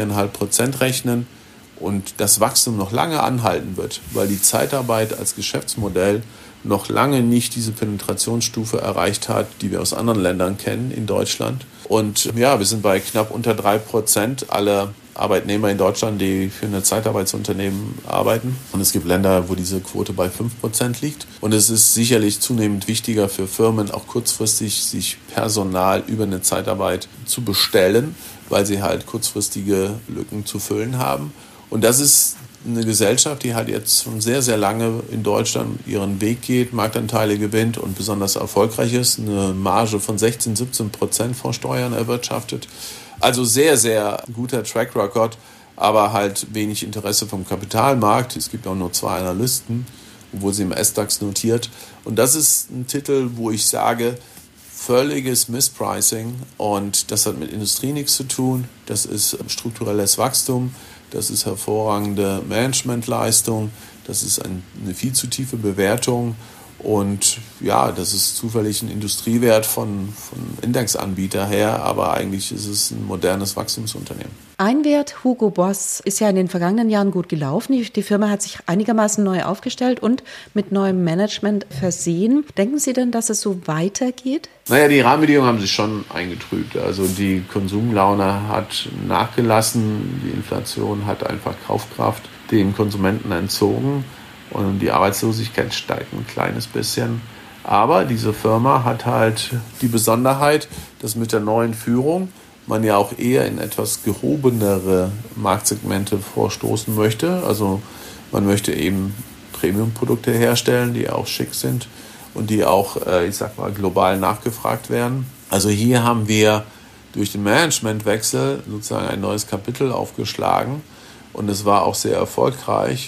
4,5% rechnen und das Wachstum noch lange anhalten wird, weil die Zeitarbeit als Geschäftsmodell noch lange nicht diese Penetrationsstufe erreicht hat, die wir aus anderen Ländern kennen in Deutschland. Und ja, wir sind bei knapp unter 3% aller Arbeitnehmer in Deutschland, die für ein Zeitarbeitsunternehmen arbeiten. Und es gibt Länder, wo diese Quote bei 5% liegt. Und es ist sicherlich zunehmend wichtiger für Firmen, auch kurzfristig sich Personal über eine Zeitarbeit zu bestellen, weil sie halt kurzfristige Lücken zu füllen haben. Und das ist eine Gesellschaft, die halt jetzt schon sehr, sehr lange in Deutschland ihren Weg geht, Marktanteile gewinnt und besonders erfolgreich ist, eine Marge von 16-17% vor Steuern erwirtschaftet. Also sehr, sehr guter Track Record, aber halt wenig Interesse vom Kapitalmarkt. Es gibt auch nur 2 Analysten, obwohl sie im SDAX notiert. Und das ist ein Titel, wo ich sage, völliges Misspricing, und das hat mit Industrie nichts zu tun. Das ist strukturelles Wachstum. Das ist hervorragende Managementleistung, das ist eine viel zu tiefe Bewertung und ja, das ist zufällig ein Industriewert von Indexanbieter her, aber eigentlich ist es ein modernes Wachstumsunternehmen. Ein Wert, Hugo Boss, ist ja in den vergangenen Jahren gut gelaufen. Die Firma hat sich einigermaßen neu aufgestellt und mit neuem Management versehen. Denken Sie denn, dass es so weitergeht? Naja, die Rahmenbedingungen haben sich schon eingetrübt. Also die Konsumlaune hat nachgelassen, die Inflation hat einfach Kaufkraft den Konsumenten entzogen und die Arbeitslosigkeit steigt ein kleines bisschen. Aber diese Firma hat halt die Besonderheit, dass mit der neuen Führung man ja auch eher in etwas gehobenere Marktsegmente vorstoßen möchte. Also man möchte eben Premium-Produkte herstellen, die auch schick sind und die auch, global nachgefragt werden. Also hier haben wir durch den Managementwechsel sozusagen ein neues Kapitel aufgeschlagen und es war auch sehr erfolgreich,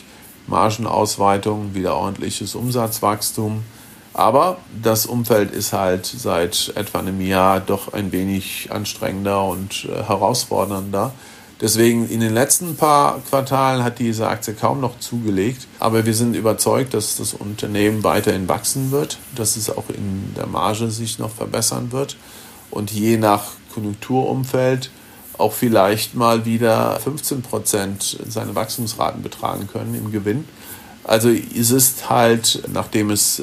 Margenausweitung, wieder ordentliches Umsatzwachstum. Aber das Umfeld ist halt seit etwa einem Jahr doch ein wenig anstrengender und herausfordernder. Deswegen in den letzten paar Quartalen hat diese Aktie kaum noch zugelegt. Aber wir sind überzeugt, dass das Unternehmen weiterhin wachsen wird, dass es auch in der Marge sich noch verbessern wird und je nach Konjunkturumfeld auch vielleicht mal wieder 15% seine Wachstumsraten betragen können im Gewinn. Also es ist halt, nachdem es,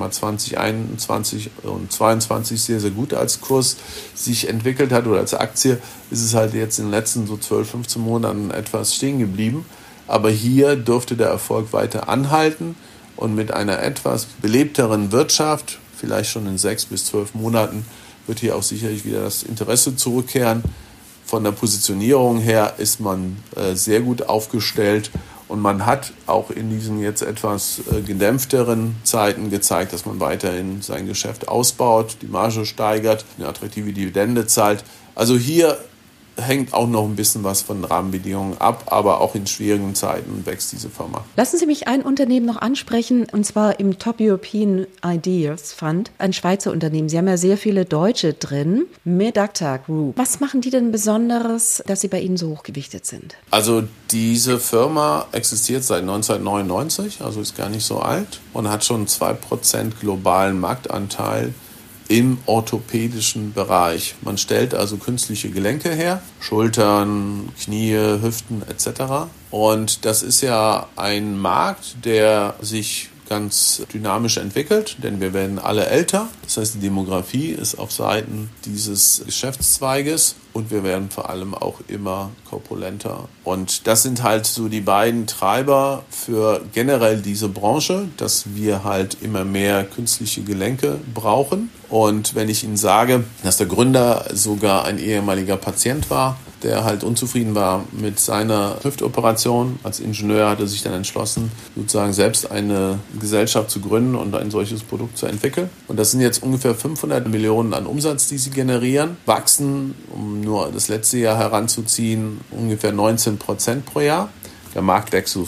2021 und 2022 sehr, sehr gut als Kurs sich entwickelt hat oder als Aktie, ist es halt jetzt in den letzten so 12, 15 Monaten etwas stehen geblieben. Aber hier dürfte der Erfolg weiter anhalten und mit einer etwas belebteren Wirtschaft, vielleicht schon in 6 bis 12 Monaten, wird hier auch sicherlich wieder das Interesse zurückkehren. Von der Positionierung her ist man sehr gut aufgestellt. Und man hat auch in diesen jetzt etwas gedämpfteren Zeiten gezeigt, dass man weiterhin sein Geschäft ausbaut, die Marge steigert, eine attraktive Dividende zahlt. Also hier hängt auch noch ein bisschen was von Rahmenbedingungen ab, aber auch in schwierigen Zeiten wächst diese Firma. Lassen Sie mich ein Unternehmen noch ansprechen, und zwar im Top European Ideas Fund, ein Schweizer Unternehmen. Sie haben ja sehr viele Deutsche drin, Medacta Group. Was machen die denn Besonderes, dass sie bei Ihnen so hochgewichtet sind? Also diese Firma existiert seit 1999, also ist gar nicht so alt und hat schon 2% globalen Marktanteil im orthopädischen Bereich. Man stellt also künstliche Gelenke her, Schultern, Knie, Hüften etc. Und das ist ja ein Markt, der sich ganz dynamisch entwickelt, denn wir werden alle älter. Das heißt, die Demografie ist auf Seiten dieses Geschäftszweiges und wir werden vor allem auch immer korpulenter. Und das sind halt so die beiden Treiber für generell diese Branche, dass wir halt immer mehr künstliche Gelenke brauchen. Und wenn ich Ihnen sage, dass der Gründer sogar ein ehemaliger Patient war, der halt unzufrieden war mit seiner Hüftoperation. Als Ingenieur hat er sich dann entschlossen, sozusagen selbst eine Gesellschaft zu gründen und ein solches Produkt zu entwickeln. Und das sind jetzt ungefähr 500 Millionen an Umsatz, die sie generieren, wachsen, um nur das letzte Jahr heranzuziehen, ungefähr 19% pro Jahr. Der Markt wächst so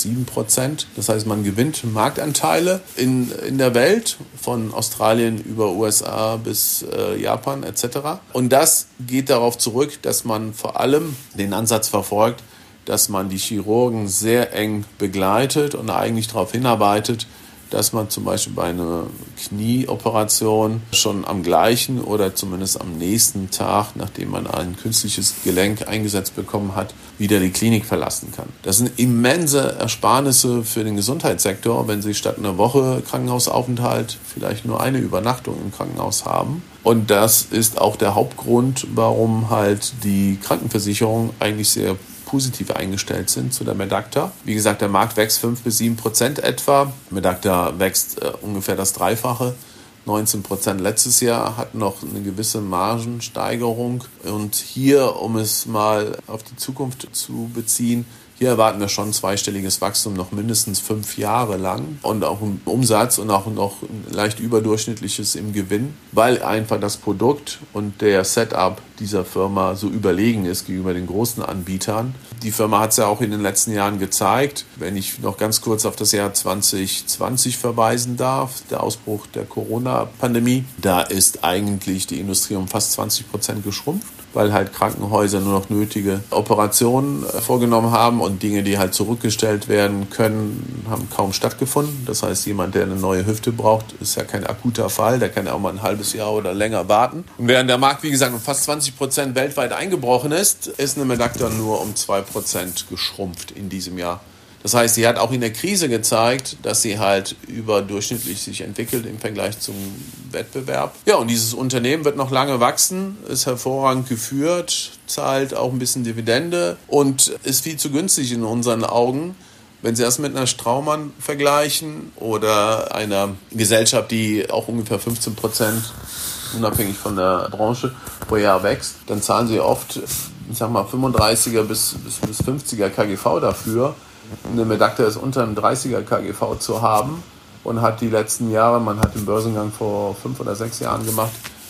5-7%. Das heißt, man gewinnt Marktanteile in der Welt, von Australien über USA bis Japan etc. Und das geht darauf zurück, dass man vor allem den Ansatz verfolgt, dass man die Chirurgen sehr eng begleitet und eigentlich darauf hinarbeitet, dass man zum Beispiel bei einer Knieoperation schon am gleichen oder zumindest am nächsten Tag, nachdem man ein künstliches Gelenk eingesetzt bekommen hat, wieder die Klinik verlassen kann. Das sind immense Ersparnisse für den Gesundheitssektor, wenn Sie statt einer Woche Krankenhausaufenthalt vielleicht nur eine Übernachtung im Krankenhaus haben. Und das ist auch der Hauptgrund, warum halt die Krankenversicherung eigentlich sehr positiv eingestellt sind zu der Medacta. Wie gesagt, der Markt wächst 5-7% etwa. Medacta wächst ungefähr das Dreifache. 19% letztes Jahr, hat noch eine gewisse Margensteigerung. Und hier, um es mal auf die Zukunft zu beziehen, hier erwarten wir schon zweistelliges Wachstum noch mindestens 5 Jahre lang und auch einen Umsatz und auch noch ein leicht überdurchschnittliches im Gewinn, weil einfach das Produkt und der Setup dieser Firma so überlegen ist gegenüber den großen Anbietern. Die Firma hat es ja auch in den letzten Jahren gezeigt. Wenn ich noch ganz kurz auf das Jahr 2020 verweisen darf, der Ausbruch der Corona-Pandemie, da ist eigentlich die Industrie um fast 20% geschrumpft, weil halt Krankenhäuser nur noch nötige Operationen vorgenommen haben und Dinge, die halt zurückgestellt werden können, haben kaum stattgefunden. Das heißt, jemand, der eine neue Hüfte braucht, ist ja kein akuter Fall, der kann ja auch mal ein halbes Jahr oder länger warten. Und während der Markt, wie gesagt, um fast 20% weltweit eingebrochen ist eine Medacta nur um 2% geschrumpft in diesem Jahr. Das heißt, sie hat auch in der Krise gezeigt, dass sie halt überdurchschnittlich sich entwickelt im Vergleich zum Wettbewerb. Ja, und dieses Unternehmen wird noch lange wachsen, ist hervorragend geführt, zahlt auch ein bisschen Dividende und ist viel zu günstig in unseren Augen. Wenn Sie das mit einer Straumann vergleichen oder einer Gesellschaft, die auch ungefähr 15%, unabhängig von der Branche, pro Jahr wächst, dann zahlen Sie oft, 35er bis 50er KGV dafür. Eine Medacta ist unter einem 30er KGV zu haben und hat die letzten Jahre, man hat den Börsengang vor 5 oder 6 Jahren gemacht,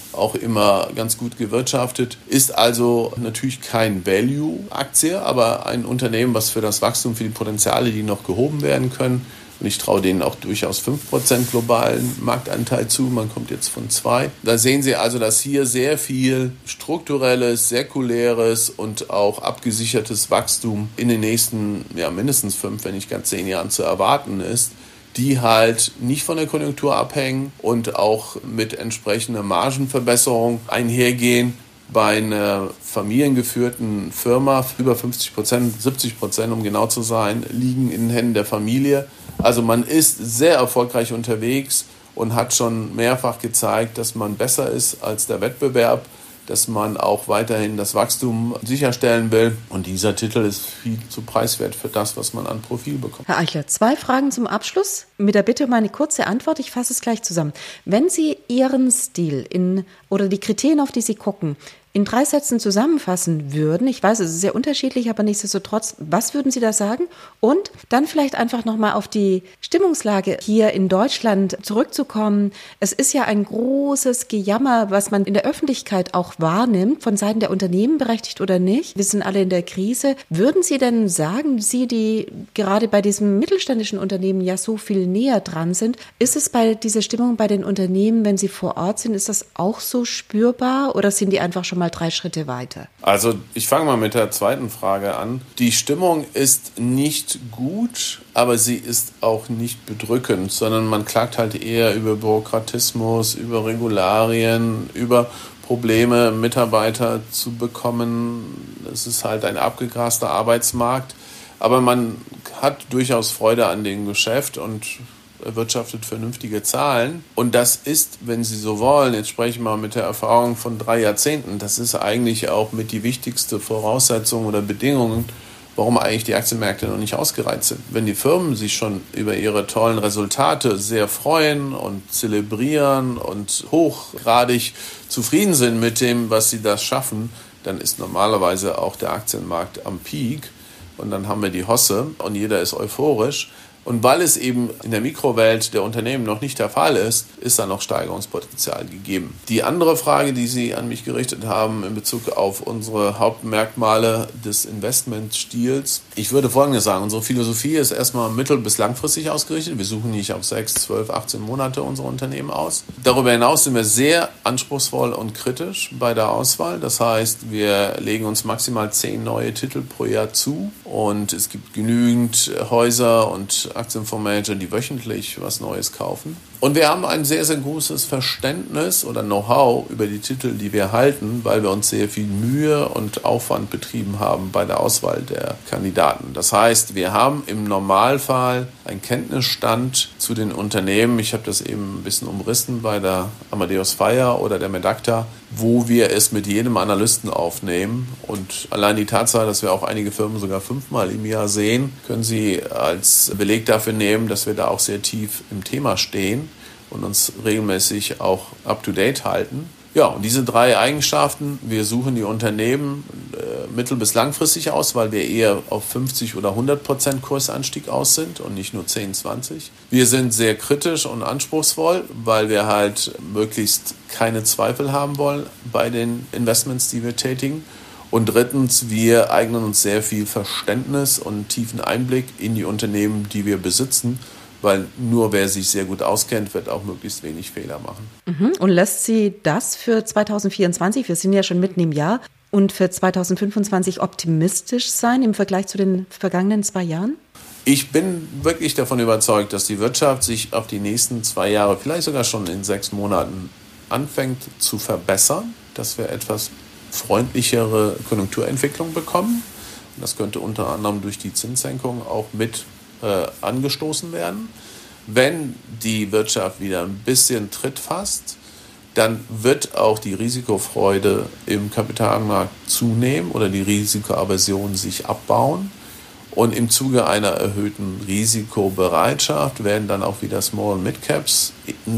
auch immer ganz gut gewirtschaftet. Ist also natürlich kein Value-Aktie, aber ein Unternehmen, was für das Wachstum, für die Potenziale, die noch gehoben werden können, und ich traue denen auch durchaus 5% globalen Marktanteil zu. Man kommt jetzt von 2%. Da sehen Sie also, dass hier sehr viel strukturelles, säkuläres und auch abgesichertes Wachstum in den nächsten mindestens 5, wenn nicht ganz 10 Jahren zu erwarten ist, die halt nicht von der Konjunktur abhängen und auch mit entsprechender Margenverbesserung einhergehen. Bei einer familiengeführten Firma, über 50%, 70%, um genau zu sein, liegen in den Händen der Familie. Also man ist sehr erfolgreich unterwegs und hat schon mehrfach gezeigt, dass man besser ist als der Wettbewerb, dass man auch weiterhin das Wachstum sicherstellen will. Und dieser Titel ist viel zu preiswert für das, was man an Profil bekommt. Herr Eichler, 2 Fragen zum Abschluss. Mit der Bitte um eine kurze Antwort. Ich fasse es gleich zusammen. Wenn Sie Ihren Stil oder die Kriterien, auf die Sie gucken, in 3 Sätzen zusammenfassen würden, ich weiß, es ist sehr unterschiedlich, aber nichtsdestotrotz, was würden Sie da sagen? Und dann vielleicht einfach nochmal auf die Stimmungslage hier in Deutschland zurückzukommen. Es ist ja ein großes Gejammer, was man in der Öffentlichkeit auch wahrnimmt, von Seiten der Unternehmen, berechtigt oder nicht. Wir sind alle in der Krise. Würden Sie denn sagen, Sie, die gerade bei diesem mittelständischen Unternehmen ja so viel näher dran sind, ist es bei dieser Stimmung bei den Unternehmen, wenn Sie vor Ort sind, ist das auch so spürbar oder sind die einfach schon mal 3 Schritte weiter? Also ich fange mal mit der zweiten Frage an. Die Stimmung ist nicht gut, aber sie ist auch nicht bedrückend, sondern man klagt halt eher über Bürokratismus, über Regularien, über Probleme, Mitarbeiter zu bekommen. Es ist halt ein abgegraster Arbeitsmarkt, aber man hat durchaus Freude an dem Geschäft und erwirtschaftet vernünftige Zahlen. Und das ist, wenn Sie so wollen, jetzt spreche ich mal mit der Erfahrung von 3 Jahrzehnten, das ist eigentlich auch mit die wichtigste Voraussetzung oder Bedingung, warum eigentlich die Aktienmärkte noch nicht ausgereizt sind. Wenn die Firmen sich schon über ihre tollen Resultate sehr freuen und zelebrieren und hochgradig zufrieden sind mit dem, was sie da schaffen, dann ist normalerweise auch der Aktienmarkt am Peak und dann haben wir die Hosse und jeder ist euphorisch. Und weil es eben in der Mikrowelt der Unternehmen noch nicht der Fall ist, ist da noch Steigerungspotenzial gegeben. Die andere Frage, die Sie an mich gerichtet haben in Bezug auf unsere Hauptmerkmale des Investmentstils. Ich würde Folgendes sagen, unsere Philosophie ist erstmal mittel- bis langfristig ausgerichtet. Wir suchen nicht auf 6, 12, 18 Monate unsere Unternehmen aus. Darüber hinaus sind wir sehr anspruchsvoll und kritisch bei der Auswahl. Das heißt, wir legen uns maximal 10 neue Titel pro Jahr zu und es gibt genügend Häuser und Aktienfondsmanager, die wöchentlich was Neues kaufen. Und wir haben ein sehr, sehr großes Verständnis oder Know-how über die Titel, die wir halten, weil wir uns sehr viel Mühe und Aufwand betrieben haben bei der Auswahl der Kandidaten. Das heißt, wir haben im Normalfall einen Kenntnisstand zu den Unternehmen. Ich habe das eben ein bisschen umrissen bei der Amadeus Fire oder der Medacta, wo wir es mit jedem Analysten aufnehmen. Und allein die Tatsache, dass wir auch einige Firmen sogar 5-mal im Jahr sehen, können Sie als Beleg dafür nehmen, dass wir da auch sehr tief im Thema stehen und uns regelmäßig auch up-to-date halten. Ja, und diese 3 Eigenschaften, wir suchen die Unternehmen mittel- bis langfristig aus, weil wir eher auf 50 oder 100% Kursanstieg aus sind und nicht nur 10, 20. Wir sind sehr kritisch und anspruchsvoll, weil wir halt möglichst keine Zweifel haben wollen bei den Investments, die wir tätigen. Und drittens, wir eignen uns sehr viel Verständnis und tiefen Einblick in die Unternehmen, die wir besitzen, weil nur wer sich sehr gut auskennt, wird auch möglichst wenig Fehler machen. Und lässt Sie das für 2024, wir sind ja schon mitten im Jahr, und für 2025 optimistisch sein im Vergleich zu den vergangenen 2 Jahren? Ich bin wirklich davon überzeugt, dass die Wirtschaft sich auf die nächsten 2 Jahre, vielleicht sogar schon in 6 Monaten, anfängt zu verbessern, dass wir etwas freundlichere Konjunkturentwicklung bekommen. Und das könnte unter anderem durch die Zinssenkung auch mit angestoßen werden. Wenn die Wirtschaft wieder ein bisschen Tritt fasst, dann wird auch die Risikofreude im Kapitalmarkt zunehmen oder die Risikoaversion sich abbauen. Und im Zuge einer erhöhten Risikobereitschaft werden dann auch wieder Small- und Mid-Caps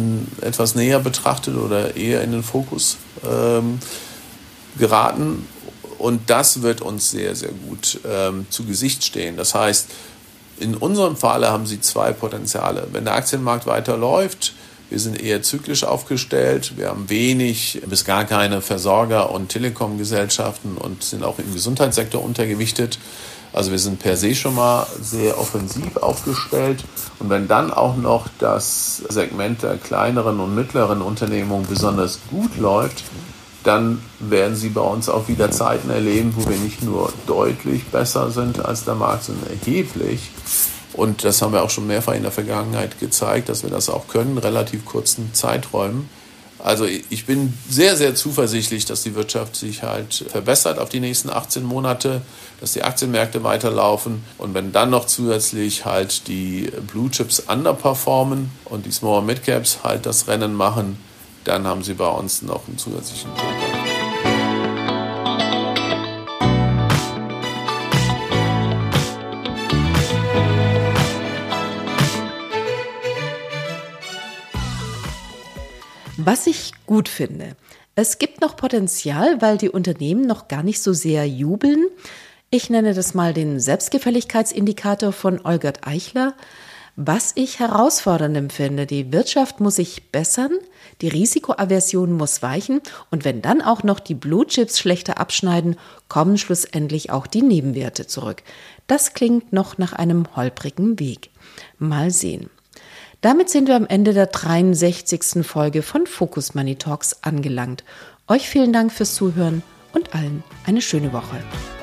etwas näher betrachtet oder eher in den Fokus geraten. Und das wird uns sehr, sehr gut zu Gesicht stehen. Das heißt, in unserem Falle haben Sie 2 Potenziale. Wenn der Aktienmarkt weiterläuft, Wir sind eher zyklisch aufgestellt. Wir haben wenig bis gar keine Versorger- und Telekom-Gesellschaften und sind auch im Gesundheitssektor untergewichtet. Also wir sind per se schon mal sehr offensiv aufgestellt. Und wenn dann auch noch das Segment der kleineren und mittleren Unternehmungen besonders gut läuft, dann werden Sie bei uns auch wieder Zeiten erleben, wo wir nicht nur deutlich besser sind als der Markt, sondern erheblich. Und das haben wir auch schon mehrfach in der Vergangenheit gezeigt, dass wir das auch können, in relativ kurzen Zeiträumen. Also ich bin sehr, sehr zuversichtlich, dass die Wirtschaft sich halt verbessert auf die nächsten 18 Monate, dass die Aktienmärkte weiterlaufen. Und wenn dann noch zusätzlich halt die Blue Chips underperformen und die Small Mid Caps halt das Rennen machen, dann haben Sie bei uns noch einen zusätzlichen Joker. Was ich gut finde, es gibt noch Potenzial, weil die Unternehmen noch gar nicht so sehr jubeln. Ich nenne das mal den Selbstgefälligkeitsindikator von Olgert Eichler. Was ich herausfordernd empfinde, die Wirtschaft muss sich bessern, die Risikoaversion muss weichen und wenn dann auch noch die Blue Chips schlechter abschneiden, kommen schlussendlich auch die Nebenwerte zurück. Das klingt noch nach einem holprigen Weg. Mal sehen. Damit sind wir am Ende der 63. Folge von Focus Money Talks angelangt. Euch vielen Dank fürs Zuhören und allen eine schöne Woche.